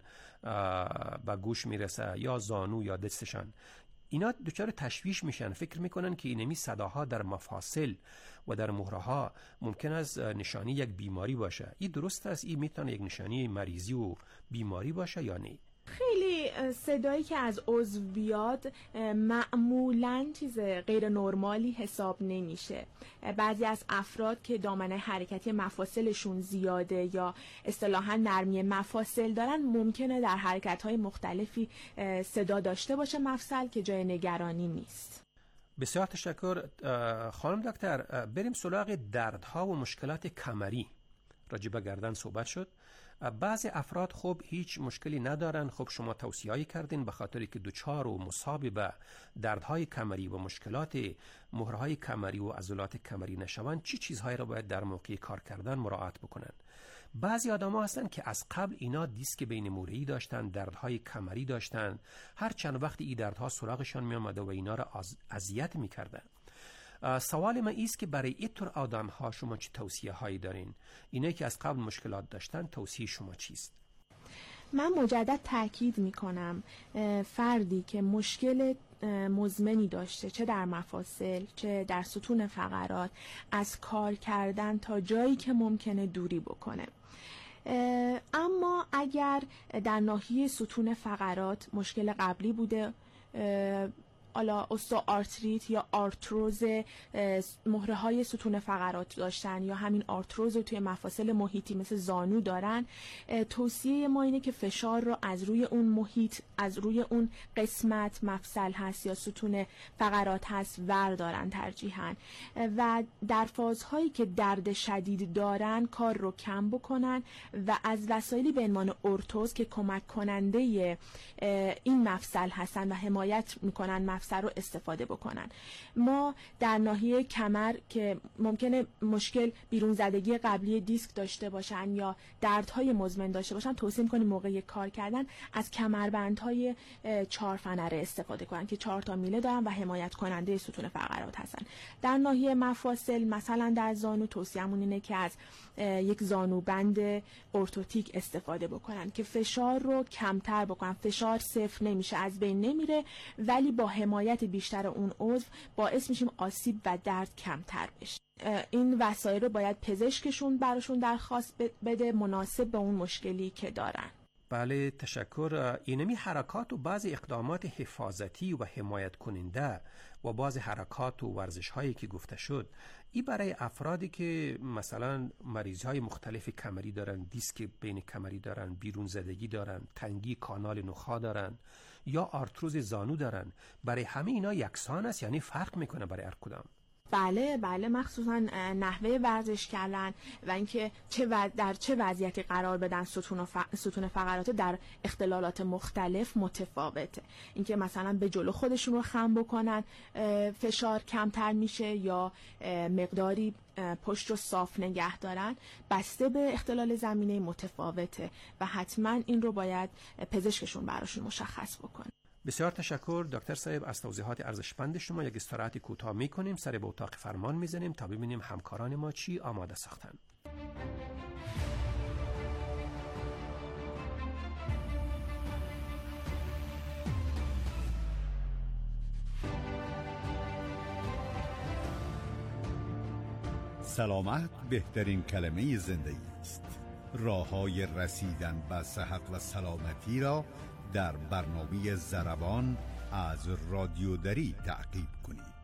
Speaker 12: به گوش میرسه یا زانو یا دستشان. اینا دچار تشویش میشن، فکر میکنن که اینمی صداها در مفاصل و در مهره‌ها ممکن است نشانی یک بیماری باشه. این درست است؟ این میتونه یک نشانی مریضی و بیماری باشه یا نه؟
Speaker 13: خیلی صدایی که از عضو بیاد معمولاً چیز غیر نرمالی حساب نمیشه. بعضی از افراد که دامنه حرکتی مفاصلشون زیاده یا اصطلاحاً نرمی مفاصل دارن ممکنه در حرکت‌های مختلفی صدا داشته باشه مفصل که جای نگرانی نیست.
Speaker 12: بسیار تشکر خانم دکتر. بریم سراغ دردها و مشکلات کمری. راجع به گردن صحبت شد. بعضی افراد خب هیچ مشکلی ندارن. خب شما توصیه‌ای کردین به خاطری که دوچار و مصاب به دردهای کمری و مشکلات مهرهای کمری و عضلات کمری نشوند چی چیزهایی را باید در موقع کار کردن مراعات بکنن؟ بعضی آدم‌ها هستن که از قبل اینا دیسک بین موره‌ای داشتن، دردهای کمری داشتن، هر چند وقتی این دردها سراغشان می آمده و اینا را اذیت می‌کردن. سوال من ایست که برای اینطور آدم‌ها شما چه توصیه هایی دارین؟ اینایی که از قبل مشکلات داشتن، توصیه شما چیست؟
Speaker 13: من مجدد تاکید میکنم فردی که مشکل مزمنی داشته، چه در مفاصل چه در ستون فقرات، از کار کردن تا جایی که ممکنه دوری بکنه. اما اگر در ناحیه ستون فقرات مشکل قبلی بوده، حالا استوآرتریت یا آرتروز مهره های ستون فقرات داشتن یا همین آرتروز رو توی مفاصل محیطی مثل زانو دارن، توصیه ما اینه که فشار رو از روی اون محیط، از روی اون قسمت مفصل هست یا ستون فقرات هست وردارن ترجیحاً، و در فازهایی که درد شدید دارن کار رو کم بکنن و از وسایلی به عنوان ارتوز که کمک کننده این مفصل هستن و حمایت میکنن مفصل رو استفاده بکنن. ما در ناحیه کمر که ممکنه مشکل بیرون زدگی قبلی دیسک داشته باشن یا دردهای مزمن داشته باشن، توصیه میکنیم موقع کار کردن از کمربندهای چهار فنره استفاده کنن که چهار تا میله دارن و حمایت کننده ستون فقرات هستن. در ناحیه مفاصل مثلا در زانو توصیه‌مون اینه که از یک زانوبند ارتوتیک استفاده بکنن که فشار رو کمتر بکنن. فشار صفر نمیشه، از بین نمیره، ولی با حمایت بیشتر اون عضو باعث میشیم آسیب و درد کمتر بشه. این وسایل رو باید پزشکشون براشون درخواست بده مناسب به اون مشکلی که دارن.
Speaker 12: بله تشکر. اینمی حرکات و بعض اقدامات حفاظتی و حمایت کننده و بعض حرکات و ورزش هایی که گفته شد، این برای افرادی که مثلا مریض های مختلف کمری دارن، دیسک بین کمری دارن، بیرون زدگی دارن، تنگی کانال نخاع دارن یا آرتروز زانو دارن، برای همه اینا یکسان است؟ یعنی فرق میکنه برای هر کدام؟
Speaker 13: بله بله، مخصوصا نحوه ورزش کردن و اینکه چه و در چه وضعیتی قرار بدن ستون و ف... ستون فقرات در اختلالات مختلف متفاوته. اینکه مثلا به جلو خودشون رو خم بکنن فشار کمتر میشه یا مقداری پشت رو صاف نگه دارن، بسته به اختلال زمینه متفاوته و حتما این رو باید پزشکشون براشون مشخص بکنه.
Speaker 12: بسیار تشکر دکتر صاحب از توضیحات ارزشمند شما. یک استراحت کوتاه میکنیم، سر به اتاق فرمان میزنیم تا ببینیم همکاران ما چی آماده ساختن.
Speaker 14: سلامت بهترین کلمه زندگی است. راه‌های رسیدن به صحت و سلامتی را در برنامه ضربان از رادیو دری تعقیب کنید.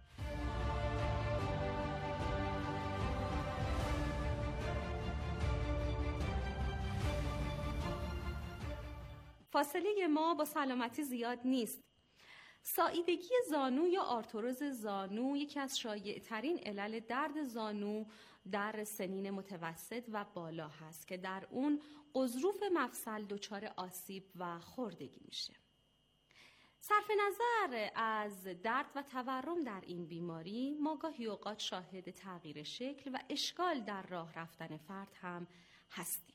Speaker 15: فاصله ما با سلامتی زیاد نیست. ساییدگی زانو یا آرتروز زانو یکی از شایع‌ترین علل درد زانو در سنین متوسط و بالا هست که در اون غضروف مفصل دچار آسیب و خوردگی میشه. صرف نظر از درد و تورم در این بیماری، ما گاهی اوقات شاهد تغییر شکل و اشکال در راه رفتن فرد هم هستیم.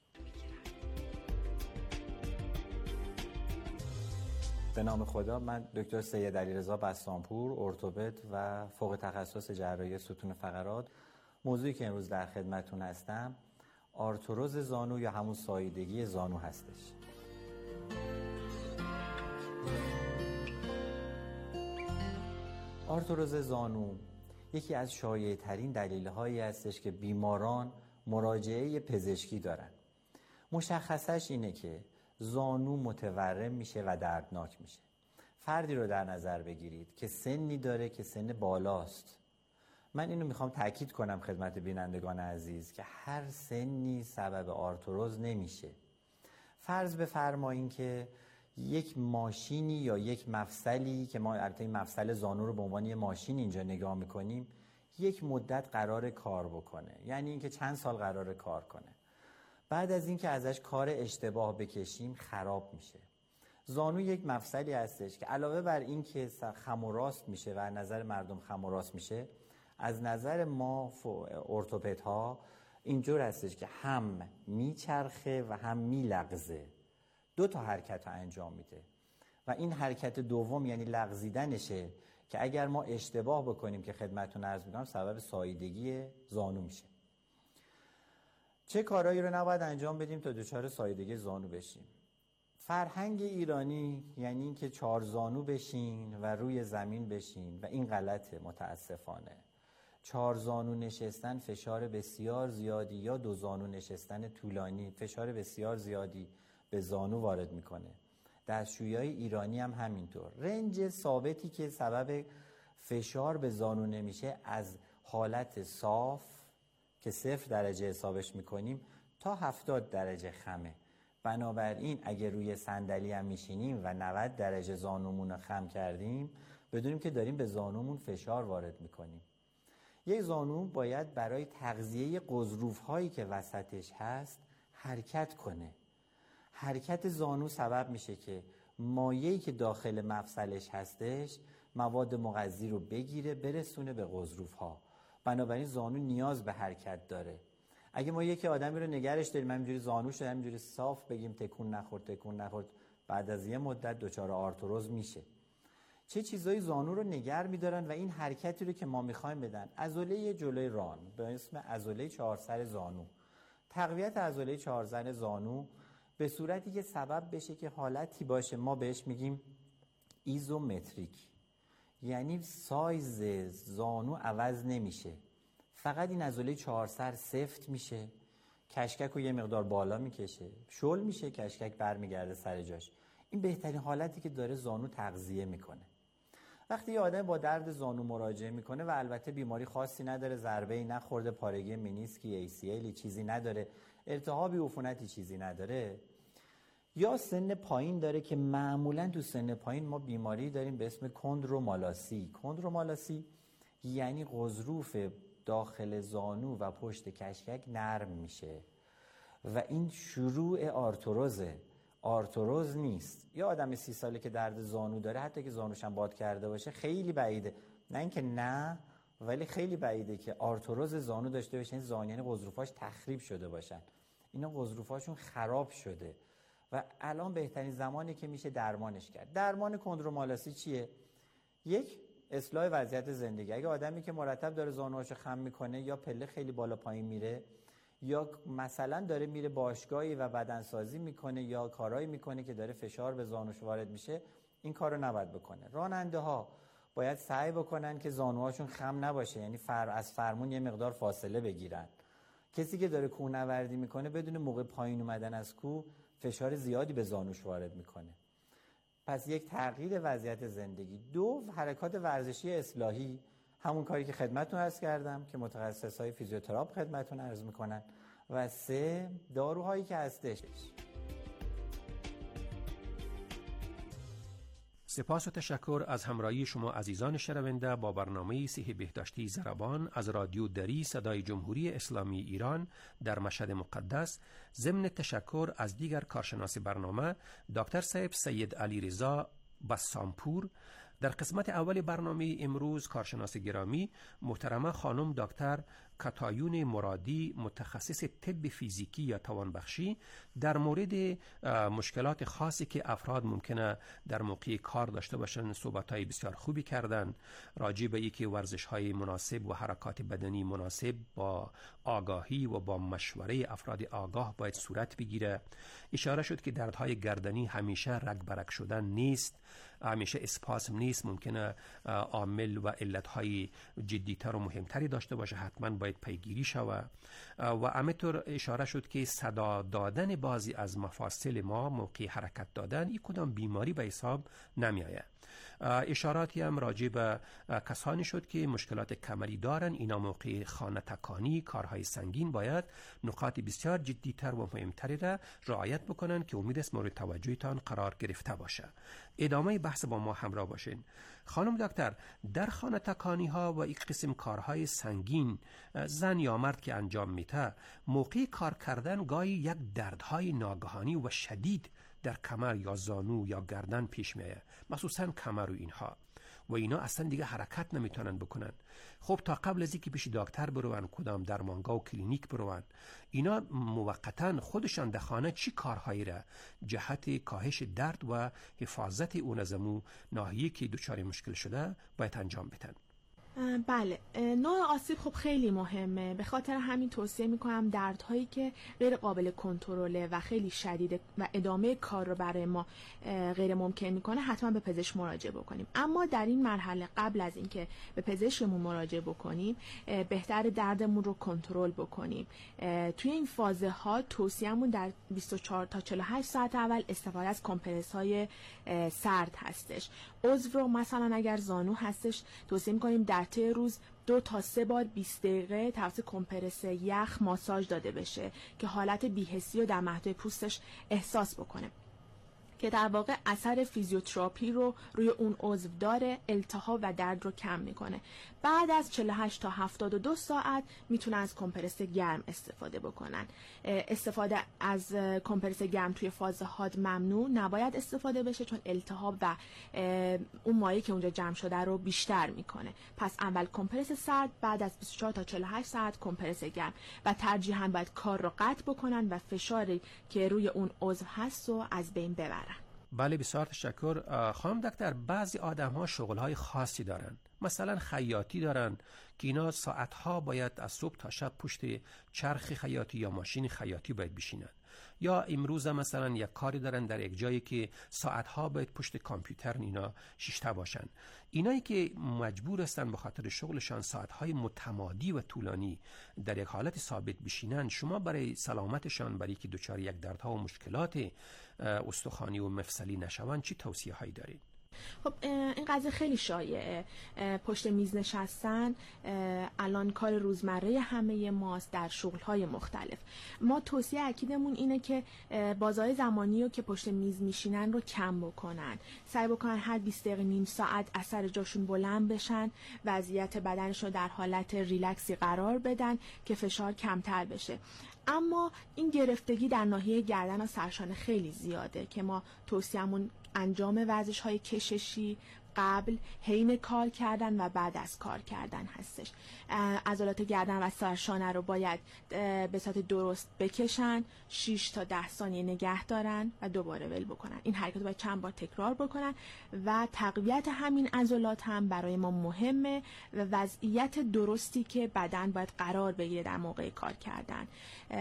Speaker 16: به نام خدا، من دکتر سید علیرضا بستانپور، ارتوپد و فوق تخصص جراحی ستون فقرات. موضوعی که امروز در خدمتتون هستم آرتروز زانو یا همون ساییدگی زانو هستش. آرتروز زانو یکی از شایع ترین دلیل هایی هستش که بیماران مراجعه پزشکی دارن. مشخصش اینه که زانو متورم میشه و دردناک میشه. فردی رو در نظر بگیرید که سنی داره که سن بالاست. من اینو میخوام تاکید کنم خدمت بینندگان عزیز که هر سنی سبب آرتروز نمیشه. فرض بفرمایید که یک ماشینی یا یک مفصلی که ما البته این مفصل زانو رو به عنوان یک ماشین اینجا نگاه میکنیم، یک مدت قرار کار بکنه، یعنی اینکه چند سال قرار کار کنه. بعد از اینکه ازش کار اشتباه بکشیم خراب میشه. زانو یک مفصلی هستش که علاوه بر این که خم و راست میشه و از نظر مردم خم و راست میشه، از نظر ما ارتوپدها اینجور هستش که هم میچرخه و هم میلغزه، دو تا حرکت رو انجام میده و این حرکت دوم یعنی لغزیدنشه که اگر ما اشتباه بکنیم که خدمتتون عرض میکنم سبب ساییدگی زانو میشه. چه کارهایی رو نباید انجام بدیم تا دچار ساییدگی زانو بشیم؟ فرهنگ ایرانی یعنی این که چهار زانو بشین و روی زمین بشین و این غلطه متاسفانه. چهار زانو نشستن فشار بسیار زیادی یا دو زانو نشستن طولانی فشار بسیار زیادی به زانو وارد میکنه. دستشویی‌های ایرانی هم همینطور. رنج ثابتی که سبب فشار به زانو نمیشه از حالت صاف که صفر درجه حسابش میکنیم تا هفتاد درجه خمه. بنابراین اگه روی صندلی هم میشینیم و نود درجه زانومون رو خم کردیم بدونیم که داریم به زانومون فشار وارد میکنیم. یک زانو باید برای تغذیه غضروف هایی که وسطش هست حرکت کنه. حرکت زانو سبب میشه که مایعی که داخل مفصلش هستش مواد مغذی رو بگیره برسونه به غضروف ها. بنابراین زانو نیاز به حرکت داره. اگه ما یکی آدمی رو نگرش داریم همینجوری زانوش رو همینجوری صاف بگیم تکون نخورد تکون نخورد بعد از یه مدت دچار آرتروز میشه. چه چیزایی زانو رو نگر میدارن و این حرکتی رو که ما میخوایم بدن عضله جلوی ران به اسم عضله چهارسر زانو. تقویت عضله چهارسر زانو به صورتی که سبب بشه که حالتی باشه ما بهش میگیم ایزومتریک، یعنی سایز زانو عوض نمیشه، فقط این عضله چهارسر سفت میشه، کشکک رو یه مقدار بالا میکشه، شل میشه، کشکک برمیگرده سر جاش. این بهترین حالتی که داره زانو تغذیه میکنه. وقتی یه آدم با درد زانو مراجعه میکنه و البته بیماری خاصی نداره، ضربه‌ای نخورده، پارگی منیسکی، ای سی ال چیزی نداره، التهابی عفونتی چیزی نداره، یا سن پایین داره که معمولا تو سن پایین ما بیماری داریم به اسم کندرومالاسی. کندرومالاسی یعنی غضروف داخل زانو و پشت کشکک نرم میشه و این شروع آرتروزه، آرتروز نیست. یا آدم سی ساله که درد زانو داره حتی که زانوش هم باد کرده باشه خیلی بعیده، نه اینکه نه ولی خیلی بعیده که آرتروز زانو داشته باشه، این زانو یعنی غضروفاش تخریب شده باشن، اینا غضروفاشون خراب شده و الان بهترین زمانی که میشه درمانش کرد. درمان کندرومالاسی چیه؟ یک، اصلاح وضعیت زندگی. اگه آدمی که مرتب داره زانوهاشو خم میکنه یا پله خیلی بالا پایین میره یا مثلا داره میره باشگاهی و بدنسازی میکنه یا کارایی میکنه که داره فشار به زانوش وارد میشه، این کارو نباید بکنه. راننده ها باید سعی بکنن که زانوهاشون خم نباشه، یعنی فر از فرمون یه مقدار فاصله بگیرن. کسی که داره کوهنوردی میکنه بدون موقع پایین اومدن از کوه فشار زیادی به زانوش وارد میکنه. پس یک تغییر وضعیت زندگی. دو، حرکات ورزشی اصلاحی، همون کاری که خدمتتون عرض کردم که متخصصای فیزیوتراپ خدمتتون عرض میکنن. و سه، داروهایی که هستش.
Speaker 12: سپاس و تشکر از همراهی شما عزیزان شنونده با برنامه صحه بهداشتی ضربان از رادیو دری صدای جمهوری اسلامی ایران در مشهد مقدس. ضمن تشکر از دیگر کارشناس برنامه دکتر صاحب سید علی رضا بسامپور. در قسمت اول برنامه امروز کارشناس گرامی محترمه خانم دکتر کتایون مرادی متخصص طب فیزیکی یا توانبخشی در مورد مشکلات خاصی که افراد ممکنه در موقع کار داشته باشن صحبت‌های بسیار خوبی کردن راجع به اینکه ورزش‌های مناسب و حرکات بدنی مناسب با آگاهی و با مشوره افراد آگاه باید صورت بگیره. اشاره شد که دردهای گردنی همیشه رگ برگ شدن نیست، همیشه اسپاسم نیست، ممکنه عامل و علتهای جدیتر و مهمتری داشته باشه، حتما باید پیگیری شوه. و همینطور اشاره شد که صدا دادن بعضی از مفاصل ما موقع حرکت دادن این کدام بیماری به حساب نمی آید. اشاراتی هم راجع به کسانی شد که مشکلات کمری دارن، اینا موقع خانه تکانی کارهای سنگین باید نقاط بسیار جدیتر و مهمتری را رعایت بکنن که امید است مورد توجهتان قرار گرفته باشه. ادامه بحث با ما همراه باشین. خانم دکتر، در خانه تکانی ها و یک قسم کارهای سنگین زن یا مرد که انجام میده موقع کار کردن گاهی یک دردهای ناگهانی و شدید در کمر یا زانو یا گردن پیش میاد، مخصوصا کمر و اینها. و اینا اصلا دیگه حرکت نمیتونن بکنن. خب تا قبل از اینکه پیش دکتر برون، کدام درمانگاه و کلینیک برون، اینا موقتا خودشان در خانه چی کارهایی را جهت کاهش درد و حفاظت اون از امو ناحیه که دچار مشکل شده باید انجام بدن.
Speaker 13: بله، نوع آسیب خب خیلی مهمه. به خاطر همین توصیه میکنم دردهایی که غیر قابل کنترله و خیلی شدیده و ادامه کار رو برای ما غیر ممکن میکنه حتما به پزشک مراجعه بکنیم. اما در این مرحله قبل از اینکه به پزشکمون مراجعه بکنیم بهتر دردمون رو کنترل بکنیم. توی این فازه ها توصیه‌مون در بیست و چهار تا چهل و هشت ساعت اول استفاده از کمپرس های سرد هستش. عضو رو مثلا اگر زانو هستش توصیه میکنیم در طی روز دو تا سه بار بیست دقیقه توسط کمپرس یخ ماساژ داده بشه که حالت بی‌حسی رو در محدوده پوستش احساس بکنه، که در واقع اثر فیزیوتراپی رو روی اون عضو داره، التهاب و درد رو کم میکنه. بعد از چهل و هشت تا هفتاد و دو ساعت میتونن از کمپرس گرم استفاده بکنن. استفاده از کمپرس گرم توی فاز حاد ممنوع، نباید استفاده بشه چون التهاب و اون مایع که اونجا جمع شده رو بیشتر میکنه. پس اول کمپرس سرد، بعد از بیست و چهار تا چهل و هشت ساعت کمپرس گرم و ترجیحاً باید کار رو قطع بکنن و فشاری که روی اون عضو هست رو از بین ببرن.
Speaker 12: بله بسیار تشکر. خانم دکتر، بعضی آدم ها شغل های خاصی دارن، مثلا خیاطی دارن که اینا ساعت ها باید از صبح تا شب پشت چرخ خیاطی یا ماشین خیاطی باید بشینن، یا امروز مثلا یک کاری دارن در یک جایی که ساعت ها باید پشت کامپیوتر اینا شیشته باشن. اینایی که مجبور هستن به خاطر شغلشان ساعت های متمادی و طولانی در یک حالت ثابت بشینن، شما برای سلامتشان، برای که دچار یک دردها و مشکلات استخوانی و مفصلی نشوند چی توصیه هایی دارید؟
Speaker 13: خب این قضیه خیلی شایعه. پشت میز نشستن الان کار روزمره همه ماست در شغل‌های مختلف. ما توصیه اکیدمون اینه که بازهای زمانی رو که پشت میز میشینن رو کم بکنن. سعی بکنن هر بیست دقیقه نیم ساعت از سر جاشون بلند بشن، وضعیت بدنشون در حالت ریلکسی قرار بدن که فشار کمتر بشه. اما این گرفتگی در ناحیه گردن و سرشانه خیلی زیاده که ما توصیه‌مون انجام ورزش های کششی قبل، حین کار کردن و بعد از کار کردن هستش. عضلات گردن و سرشانه رو باید به صورت درست بکشن، شش تا ده ثانیه نگه دارن و دوباره ول بکنن. این حرکت باید چند بار تکرار بکنن و تقویت همین عضلات هم برای ما مهمه و وضعیت درستی که بدن باید قرار بگیره در موقع کار کردن.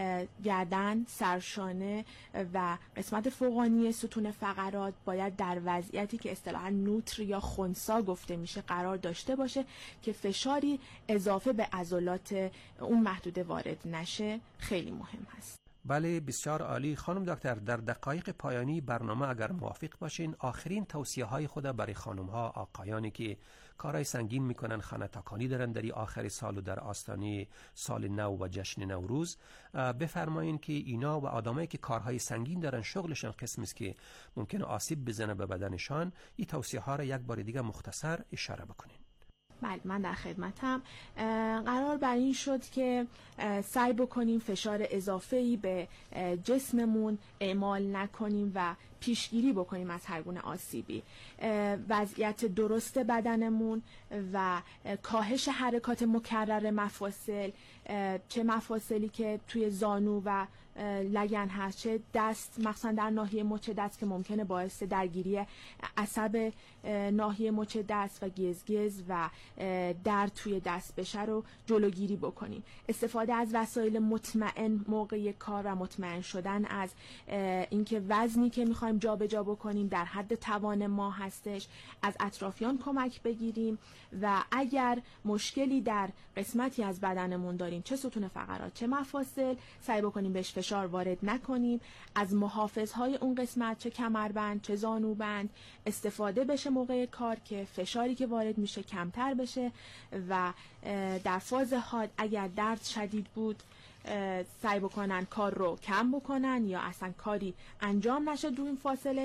Speaker 13: گردن، سرشانه و قسمت فوقانی ستون فقرات باید در وضعیتی که اصطلاحاً نوتر یا خنثی گفته میشه قرار داشته باشه که فشاری اضافه به عضلات اون محدوده وارد نشه. خیلی مهم هست.
Speaker 12: بله بسیار عالی. خانم دکتر، در دقایق پایانی برنامه اگر موافق باشین آخرین توصیه های خود برای خانم ها، آقایانی که کارهای سنگین میکنن، خانه تکانی دارن در آخر سال و در آستانه سال نو و جشن نوروز، بفرمایین که اینا و آدمایی که کارهای سنگین دارن، شغلشان قسمی است که ممکنه آسیب بزنه به بدنشان، این توصیه ها را یک بار دیگه مختصر اشاره بکنین.
Speaker 13: بله من در خدمتم. قرار بر این شد که سعی بکنیم فشار اضافه‌ای به جسممون اعمال نکنیم و پیشگیری بکنیم از هر گونه آسیبی. وضعیت درست بدنمون و کاهش حرکات مکرر مفاصل، چه مفاصلی که توی زانو و لگن هست، چه دست، مخصوصا در ناحیه مچ دست که ممکنه باعث درگیری عصب ناحیه مچ دست و گزگز و درد توی دست بشه رو جلوگیری بکنیم. استفاده از وسایل مطمئن موقع کار و مطمئن شدن از اینکه وزنی که میخوایم جابجا بکنیم در حد توان ما هستش، از اطرافیان کمک بگیریم و اگر مشکلی در قسمتی از بدنمون داریم، چه ستون فقرات چه مفاصل، سعی بکنیم بهش فشار وارد نکنیم. از محافظهای اون قسمت چه کمربند چه زانوبند استفاده بشه موقع کار که فشاری که وارد میشه کمتر بشه و در فاز حاد اگر درد شدید بود سعی بکنن کار رو کم بکنن یا اصلا کاری انجام نشه دو این فاصله